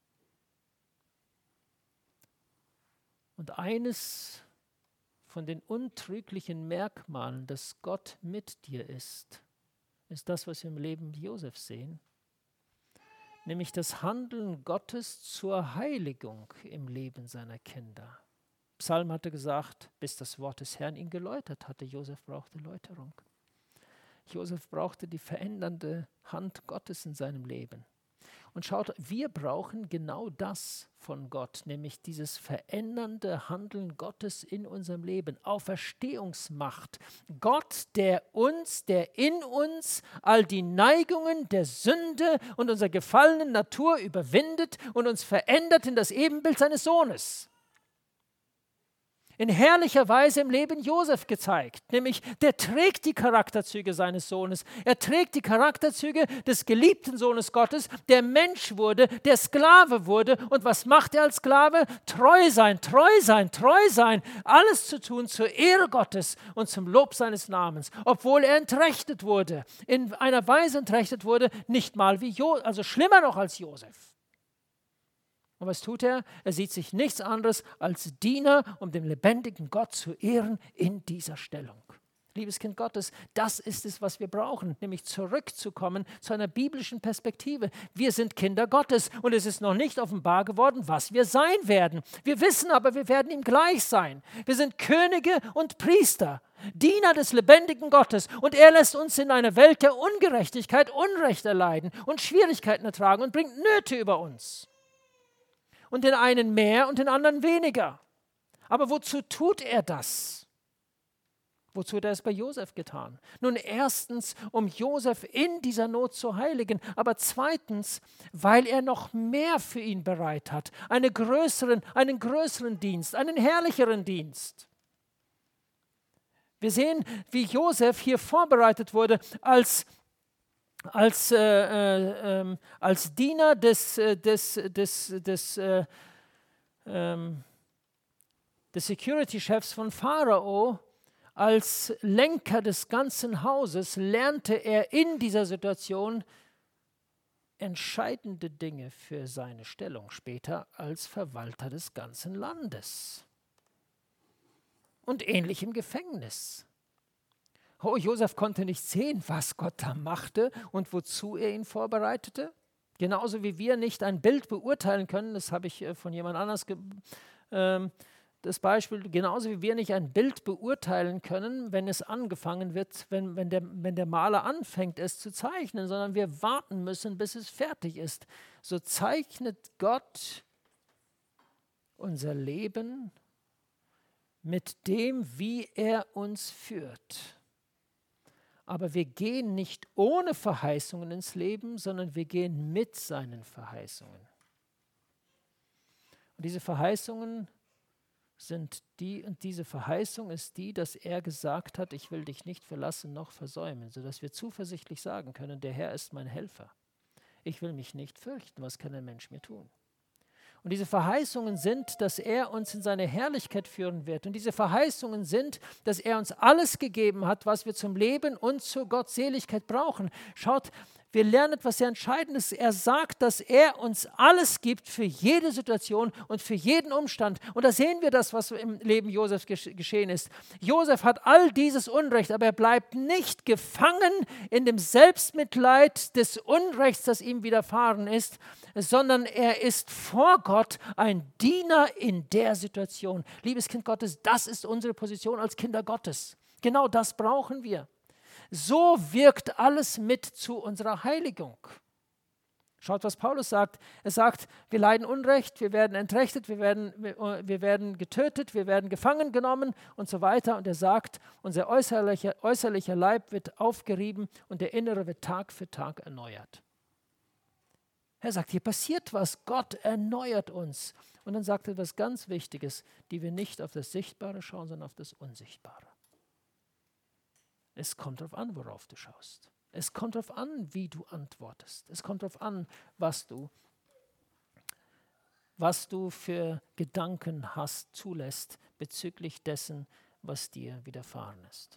Und eines von den untrüglichen Merkmalen, dass Gott mit dir ist das, was wir im Leben Josefs sehen, nämlich das Handeln Gottes zur Heiligung im Leben seiner Kinder. Psalm hatte gesagt, bis das Wort des Herrn ihn geläutert hatte. Josef brauchte Läuterung. Josef brauchte die verändernde Hand Gottes in seinem Leben. Und schaut, wir brauchen genau das von Gott, nämlich dieses verändernde Handeln Gottes in unserem Leben, Auferstehungsmacht. Gott, der in uns all die Neigungen der Sünde und unserer gefallenen Natur überwindet und uns verändert in das Ebenbild seines Sohnes. In herrlicher Weise im Leben Josef gezeigt, nämlich der trägt die Charakterzüge seines Sohnes. Er trägt die Charakterzüge des geliebten Sohnes Gottes, der Mensch wurde, der Sklave wurde. Und was macht er als Sklave? Treu sein, alles zu tun zur Ehre Gottes und zum Lob seines Namens. Obwohl er entrechtet wurde, in einer Weise entrechtet wurde, nicht mal wie Josef, also schlimmer noch als Josef. Und was tut er? Er sieht sich nichts anderes als Diener, um den lebendigen Gott zu ehren in dieser Stellung. Liebes Kind Gottes, das ist es, was wir brauchen, nämlich zurückzukommen zu einer biblischen Perspektive. Wir sind Kinder Gottes und es ist noch nicht offenbar geworden, was wir sein werden. Wir wissen aber, wir werden ihm gleich sein. Wir sind Könige und Priester, Diener des lebendigen Gottes und er lässt uns in eine Welt der Ungerechtigkeit Unrecht erleiden und Schwierigkeiten ertragen und bringt Nöte über uns. Und den einen mehr und den anderen weniger. Aber wozu tut er das? Wozu hat er es bei Josef getan? Nun erstens, um Josef in dieser Not zu heiligen, aber zweitens, weil er noch mehr für ihn bereit hat, einen größeren Dienst, einen herrlicheren Dienst. Wir sehen, wie Josef hier vorbereitet wurde als Diener des Security-Chefs von Pharao. Als Lenker des ganzen Hauses lernte er in dieser Situation entscheidende Dinge für seine Stellung später als Verwalter des ganzen Landes. Und ähnlich im Gefängnis. Oh, Josef konnte nicht sehen, was Gott da machte und wozu er ihn vorbereitete. Genauso wie wir nicht ein Bild beurteilen können, das habe ich von jemand anders das Beispiel, genauso wie wir nicht ein Bild beurteilen können, wenn es angefangen wird, wenn der Maler anfängt, es zu zeichnen, sondern wir warten müssen, bis es fertig ist. So zeichnet Gott unser Leben mit dem, wie er uns führt. Aber wir gehen nicht ohne Verheißungen ins Leben, sondern wir gehen mit seinen Verheißungen. Und diese Verheißungen sind die, und diese Verheißung ist die, dass er gesagt hat, ich will dich nicht verlassen noch versäumen, sodass wir zuversichtlich sagen können, der Herr ist mein Helfer. Ich will mich nicht fürchten, was kann ein Mensch mir tun. Und diese Verheißungen sind, dass er uns in seine Herrlichkeit führen wird. Und diese Verheißungen sind, dass er uns alles gegeben hat, was wir zum Leben und zur Gottseligkeit brauchen. Schaut, wir lernen etwas sehr Entscheidendes. Er sagt, dass er uns alles gibt für jede Situation und für jeden Umstand. Und da sehen wir das, was im Leben Josefs geschehen ist. Josef hat all dieses Unrecht, aber er bleibt nicht gefangen in dem Selbstmitleid des Unrechts, das ihm widerfahren ist, sondern er ist vor Gott ein Diener in der Situation. Liebes Kind Gottes, das ist unsere Position als Kinder Gottes. Genau das brauchen wir. So wirkt alles mit zu unserer Heiligung. Schaut, was Paulus sagt. Er sagt, wir leiden Unrecht, wir werden entrechtet, wir werden getötet, wir werden gefangen genommen und so weiter. Und er sagt, unser äußerlicher Leib wird aufgerieben und der innere wird Tag für Tag erneuert. Er sagt, hier passiert was, Gott erneuert uns. Und dann sagt er etwas ganz Wichtiges, die wir nicht auf das Sichtbare schauen, sondern auf das Unsichtbare. Es kommt darauf an, worauf du schaust. Es kommt darauf an, wie du antwortest. Es kommt darauf an, was du für Gedanken hast, zulässt bezüglich dessen, was dir widerfahren ist.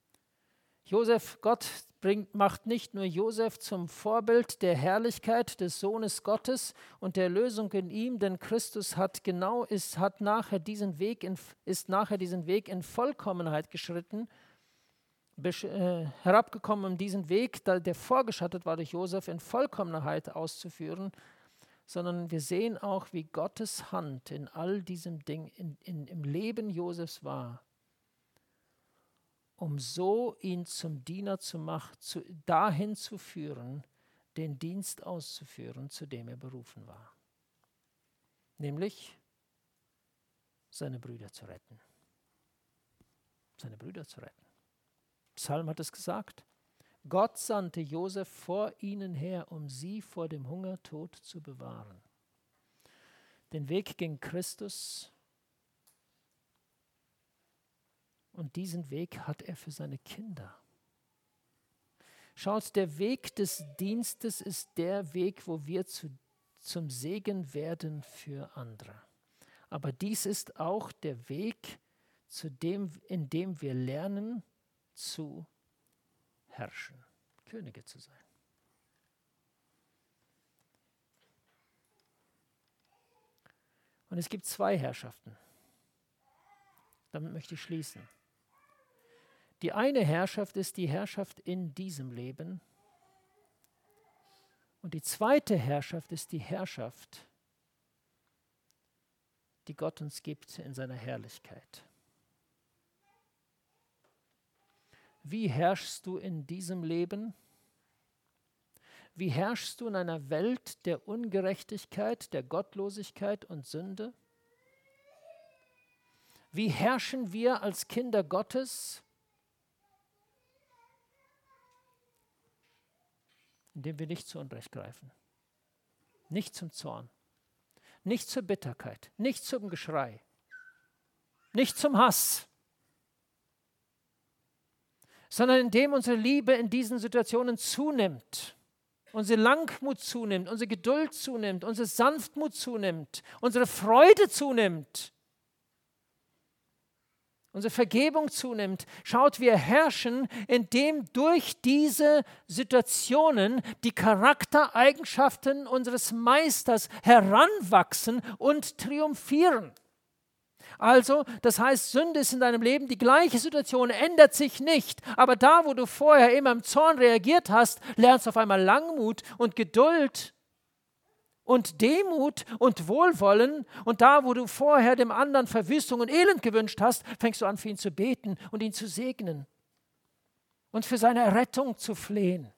Gott macht nicht nur Josef zum Vorbild der Herrlichkeit des Sohnes Gottes und der Lösung in ihm, denn Christus ist nachher diesen Weg in Vollkommenheit geschritten, herabgekommen, um diesen Weg, der vorgeschattet war durch Josef, in Vollkommenheit auszuführen, sondern wir sehen auch, wie Gottes Hand in all diesem Ding, im Leben Josefs war, um so ihn zum Diener zu machen, dahin zu führen, den Dienst auszuführen, zu dem er berufen war. Nämlich, seine Brüder zu retten. Seine Brüder zu retten. Psalm hat es gesagt, Gott sandte Josef vor ihnen her, um sie vor dem Hungertod zu bewahren. Den Weg ging Christus und diesen Weg hat er für seine Kinder. Schaut, der Weg des Dienstes ist der Weg, wo wir zum Segen werden für andere. Aber dies ist auch der Weg, in dem wir lernen, zu herrschen, Könige zu sein. Und es gibt zwei Herrschaften. Damit möchte ich schließen. Die eine Herrschaft ist die Herrschaft in diesem Leben. Und die zweite Herrschaft ist die Herrschaft, die Gott uns gibt in seiner Herrlichkeit. Wie herrschst du in diesem Leben? Wie herrschst du in einer Welt der Ungerechtigkeit, der Gottlosigkeit und Sünde? Wie herrschen wir als Kinder Gottes? Indem wir nicht zu Unrecht greifen, nicht zum Zorn, nicht zur Bitterkeit, nicht zum Geschrei, nicht zum Hass, sondern indem unsere Liebe in diesen Situationen zunimmt, unsere Langmut zunimmt, unsere Geduld zunimmt, unsere Sanftmut zunimmt, unsere Freude zunimmt, unsere Vergebung zunimmt. Schaut, wir herrschen, indem durch diese Situationen die Charaktereigenschaften unseres Meisters heranwachsen und triumphieren. Also, das heißt, Sünde ist in deinem Leben die gleiche Situation, ändert sich nicht. Aber da, wo du vorher immer im Zorn reagiert hast, lernst du auf einmal Langmut und Geduld und Demut und Wohlwollen. Und da, wo du vorher dem anderen Verwüstung und Elend gewünscht hast, fängst du an, für ihn zu beten und ihn zu segnen und für seine Errettung zu flehen.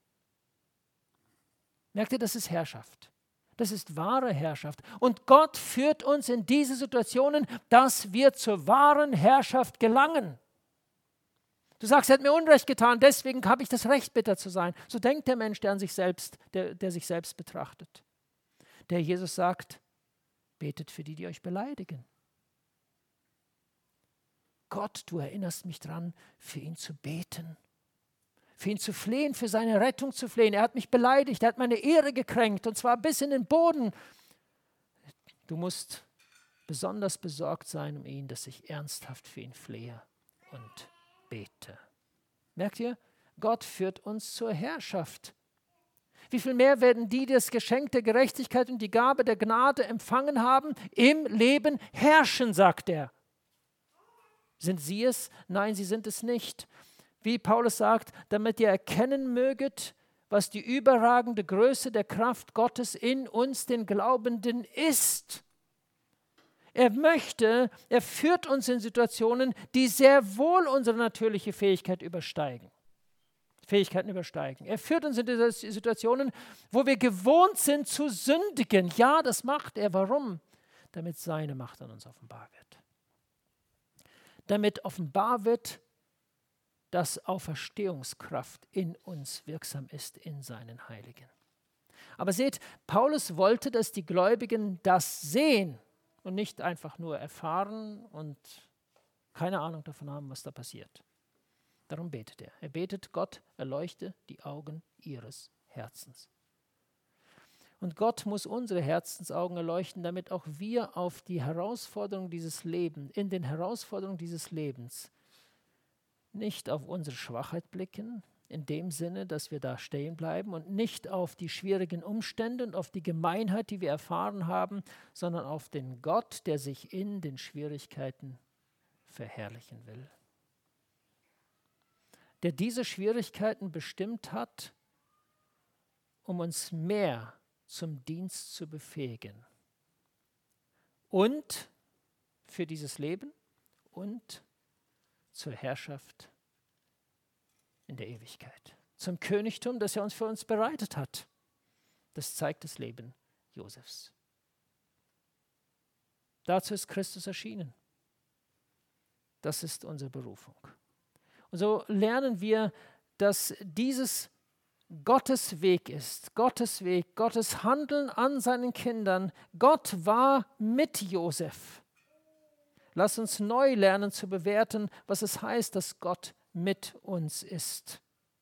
Merkt ihr, das ist Herrschaft. Das ist wahre Herrschaft. Und Gott führt uns in diese Situationen, dass wir zur wahren Herrschaft gelangen. Du sagst, er hat mir Unrecht getan, deswegen habe ich das Recht, bitter zu sein. So denkt der Mensch, der an sich selbst, der sich selbst betrachtet. Der Jesus sagt, betet für die, die euch beleidigen. Gott, du erinnerst mich dran, für ihn zu beten. Für ihn zu flehen, für seine Rettung zu flehen. Er hat mich beleidigt, er hat meine Ehre gekränkt und zwar bis in den Boden. Du musst besonders besorgt sein um ihn, dass ich ernsthaft für ihn flehe und bete. Merkt ihr? Gott führt uns zur Herrschaft. Wie viel mehr werden die, die das Geschenk der Gerechtigkeit und die Gabe der Gnade empfangen haben, im Leben herrschen, sagt er. Sind sie es? Nein, sie sind es nicht. Wie Paulus sagt, damit ihr erkennen möget, was die überragende Größe der Kraft Gottes in uns, den Glaubenden, ist. Er führt uns in Situationen, die sehr wohl unsere natürliche Fähigkeiten übersteigen. Er führt uns in diese Situationen, wo wir gewohnt sind zu sündigen. Ja, das macht er. Warum? Damit seine Macht an uns offenbar wird. Damit offenbar wird, dass Auferstehungskraft in uns wirksam ist in seinen Heiligen. Aber seht, Paulus wollte, dass die Gläubigen das sehen und nicht einfach nur erfahren und keine Ahnung davon haben, was da passiert. Darum betet er. Er betet, Gott erleuchte die Augen ihres Herzens. Und Gott muss unsere Herzensaugen erleuchten, damit auch wir auf die Herausforderung dieses Lebens, in den Herausforderungen dieses Lebens, nicht auf unsere Schwachheit blicken, in dem Sinne, dass wir da stehen bleiben und nicht auf die schwierigen Umstände und auf die Gemeinheit, die wir erfahren haben, sondern auf den Gott, der sich in den Schwierigkeiten verherrlichen will. Der diese Schwierigkeiten bestimmt hat, um uns mehr zum Dienst zu befähigen. Und für dieses Leben und zur Herrschaft in der Ewigkeit. Zum Königtum, das er uns für uns bereitet hat. Das zeigt das Leben Josefs. Dazu ist Christus erschienen. Das ist unsere Berufung. Und so lernen wir, dass dieses Gottes Weg ist, Gottes Weg, Gottes Handeln an seinen Kindern. Gott war mit Josef. Lass uns neu lernen zu bewerten, was es heißt, dass Gott mit uns ist.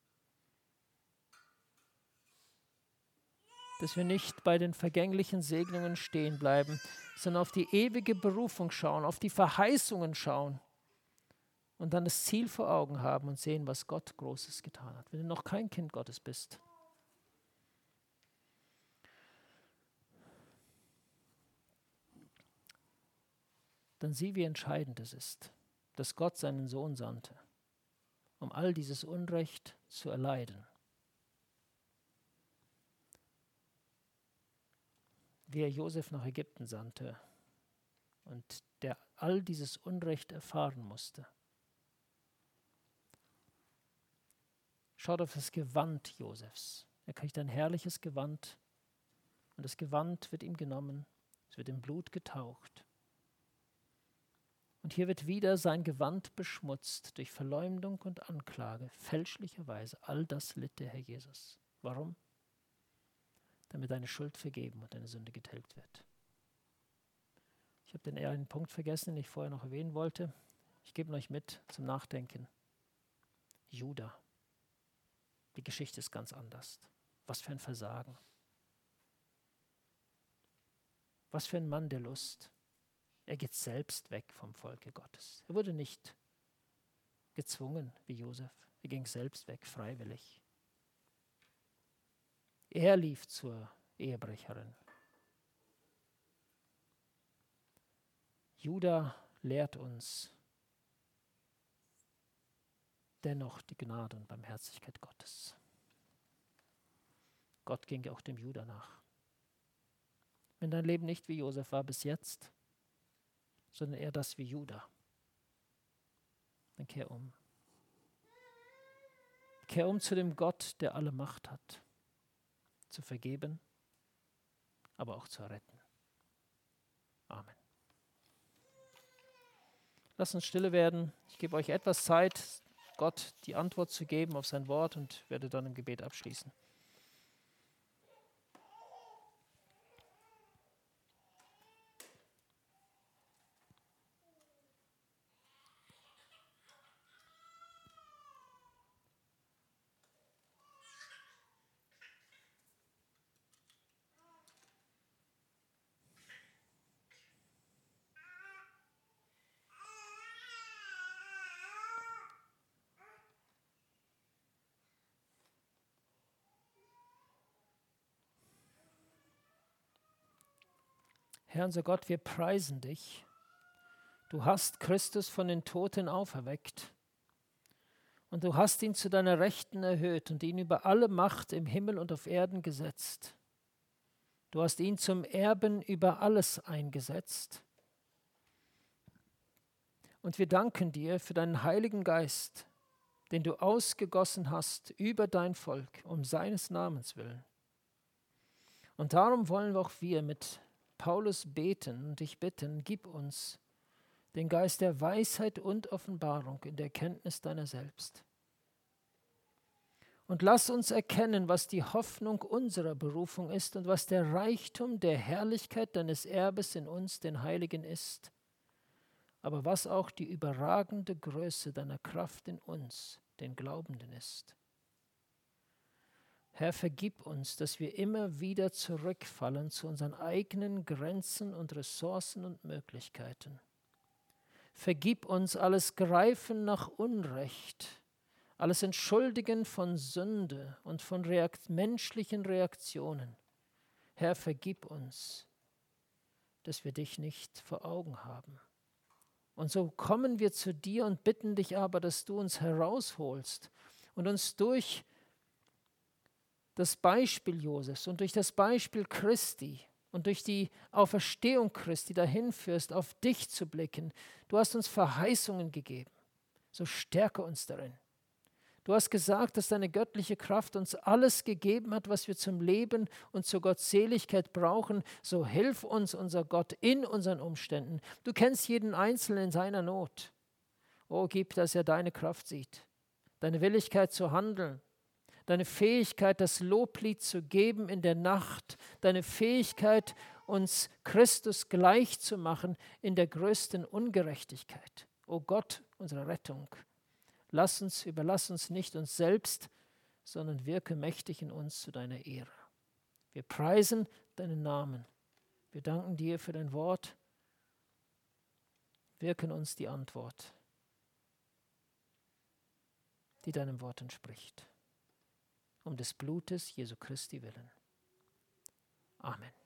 Dass wir nicht bei den vergänglichen Segnungen stehen bleiben, sondern auf die ewige Berufung schauen, auf die Verheißungen schauen und dann das Ziel vor Augen haben und sehen, was Gott Großes getan hat. Wenn du noch kein Kind Gottes bist, dann sieh, wie entscheidend es ist, dass Gott seinen Sohn sandte, um all dieses Unrecht zu erleiden. Wie er Josef nach Ägypten sandte und der all dieses Unrecht erfahren musste. Schaut auf das Gewand Josefs. Er kriegt ein herrliches Gewand und das Gewand wird ihm genommen, es wird in Blut getaucht. Und hier wird wieder sein Gewand beschmutzt durch Verleumdung und Anklage, fälschlicherweise. All das litt der Herr Jesus. Warum? Damit deine Schuld vergeben und deine Sünde getilgt wird. Ich habe den einen Punkt vergessen, den ich vorher noch erwähnen wollte. Ich gebe ihn euch mit zum Nachdenken. Juda. Die Geschichte ist ganz anders. Was für ein Versagen. Was für ein Mann der Lust. Er geht selbst weg vom Volke Gottes. Er wurde nicht gezwungen wie Josef. Er ging selbst weg, freiwillig. Er lief zur Ehebrecherin. Juda lehrt uns dennoch die Gnade und Barmherzigkeit Gottes. Gott ging auch dem Juda nach. Wenn dein Leben nicht wie Josef war bis jetzt, sondern eher das wie Juda, dann kehr um. Kehr um zu dem Gott, der alle Macht hat, zu vergeben, aber auch zu retten. Amen. Lasst uns stille werden. Ich gebe euch etwas Zeit, Gott die Antwort zu geben auf sein Wort und werde dann im Gebet abschließen. Herr unser Gott, wir preisen dich. Du hast Christus von den Toten auferweckt und du hast ihn zu deiner Rechten erhöht und ihn über alle Macht im Himmel und auf Erden gesetzt. Du hast ihn zum Erben über alles eingesetzt. Und wir danken dir für deinen Heiligen Geist, den du ausgegossen hast über dein Volk, um seines Namens willen. Und darum wollen auch wir mit Paulus beten und dich bitten, gib uns den Geist der Weisheit und Offenbarung in der Kenntnis deiner selbst. Und lass uns erkennen, was die Hoffnung unserer Berufung ist und was der Reichtum der Herrlichkeit deines Erbes in uns, den Heiligen, ist, aber was auch die überragende Größe deiner Kraft in uns, den Glaubenden, ist. Herr, vergib uns, dass wir immer wieder zurückfallen zu unseren eigenen Grenzen und Ressourcen und Möglichkeiten. Vergib uns alles Greifen nach Unrecht, alles Entschuldigen von Sünde und von menschlichen Reaktionen. Herr, vergib uns, dass wir dich nicht vor Augen haben. Und so kommen wir zu dir und bitten dich aber, dass du uns herausholst und uns durch das Beispiel Josefs und durch das Beispiel Christi und durch die Auferstehung Christi dahin führst, auf dich zu blicken. Du hast uns Verheißungen gegeben, so stärke uns darin. Du hast gesagt, dass deine göttliche Kraft uns alles gegeben hat, was wir zum Leben und zur Gottseligkeit brauchen. So hilf uns, unser Gott, in unseren Umständen. Du kennst jeden Einzelnen in seiner Not. Oh, gib, dass er deine Kraft sieht, deine Willigkeit zu handeln, deine Fähigkeit, das Loblied zu geben in der Nacht, deine Fähigkeit, uns Christus gleich zu machen in der größten Ungerechtigkeit. O Gott, unsere Rettung, überlass uns nicht uns selbst, sondern wirke mächtig in uns zu deiner Ehre. Wir preisen deinen Namen. Wir danken dir für dein Wort. Wirke in uns die Antwort, die deinem Wort entspricht. Um des Blutes Jesu Christi willen. Amen.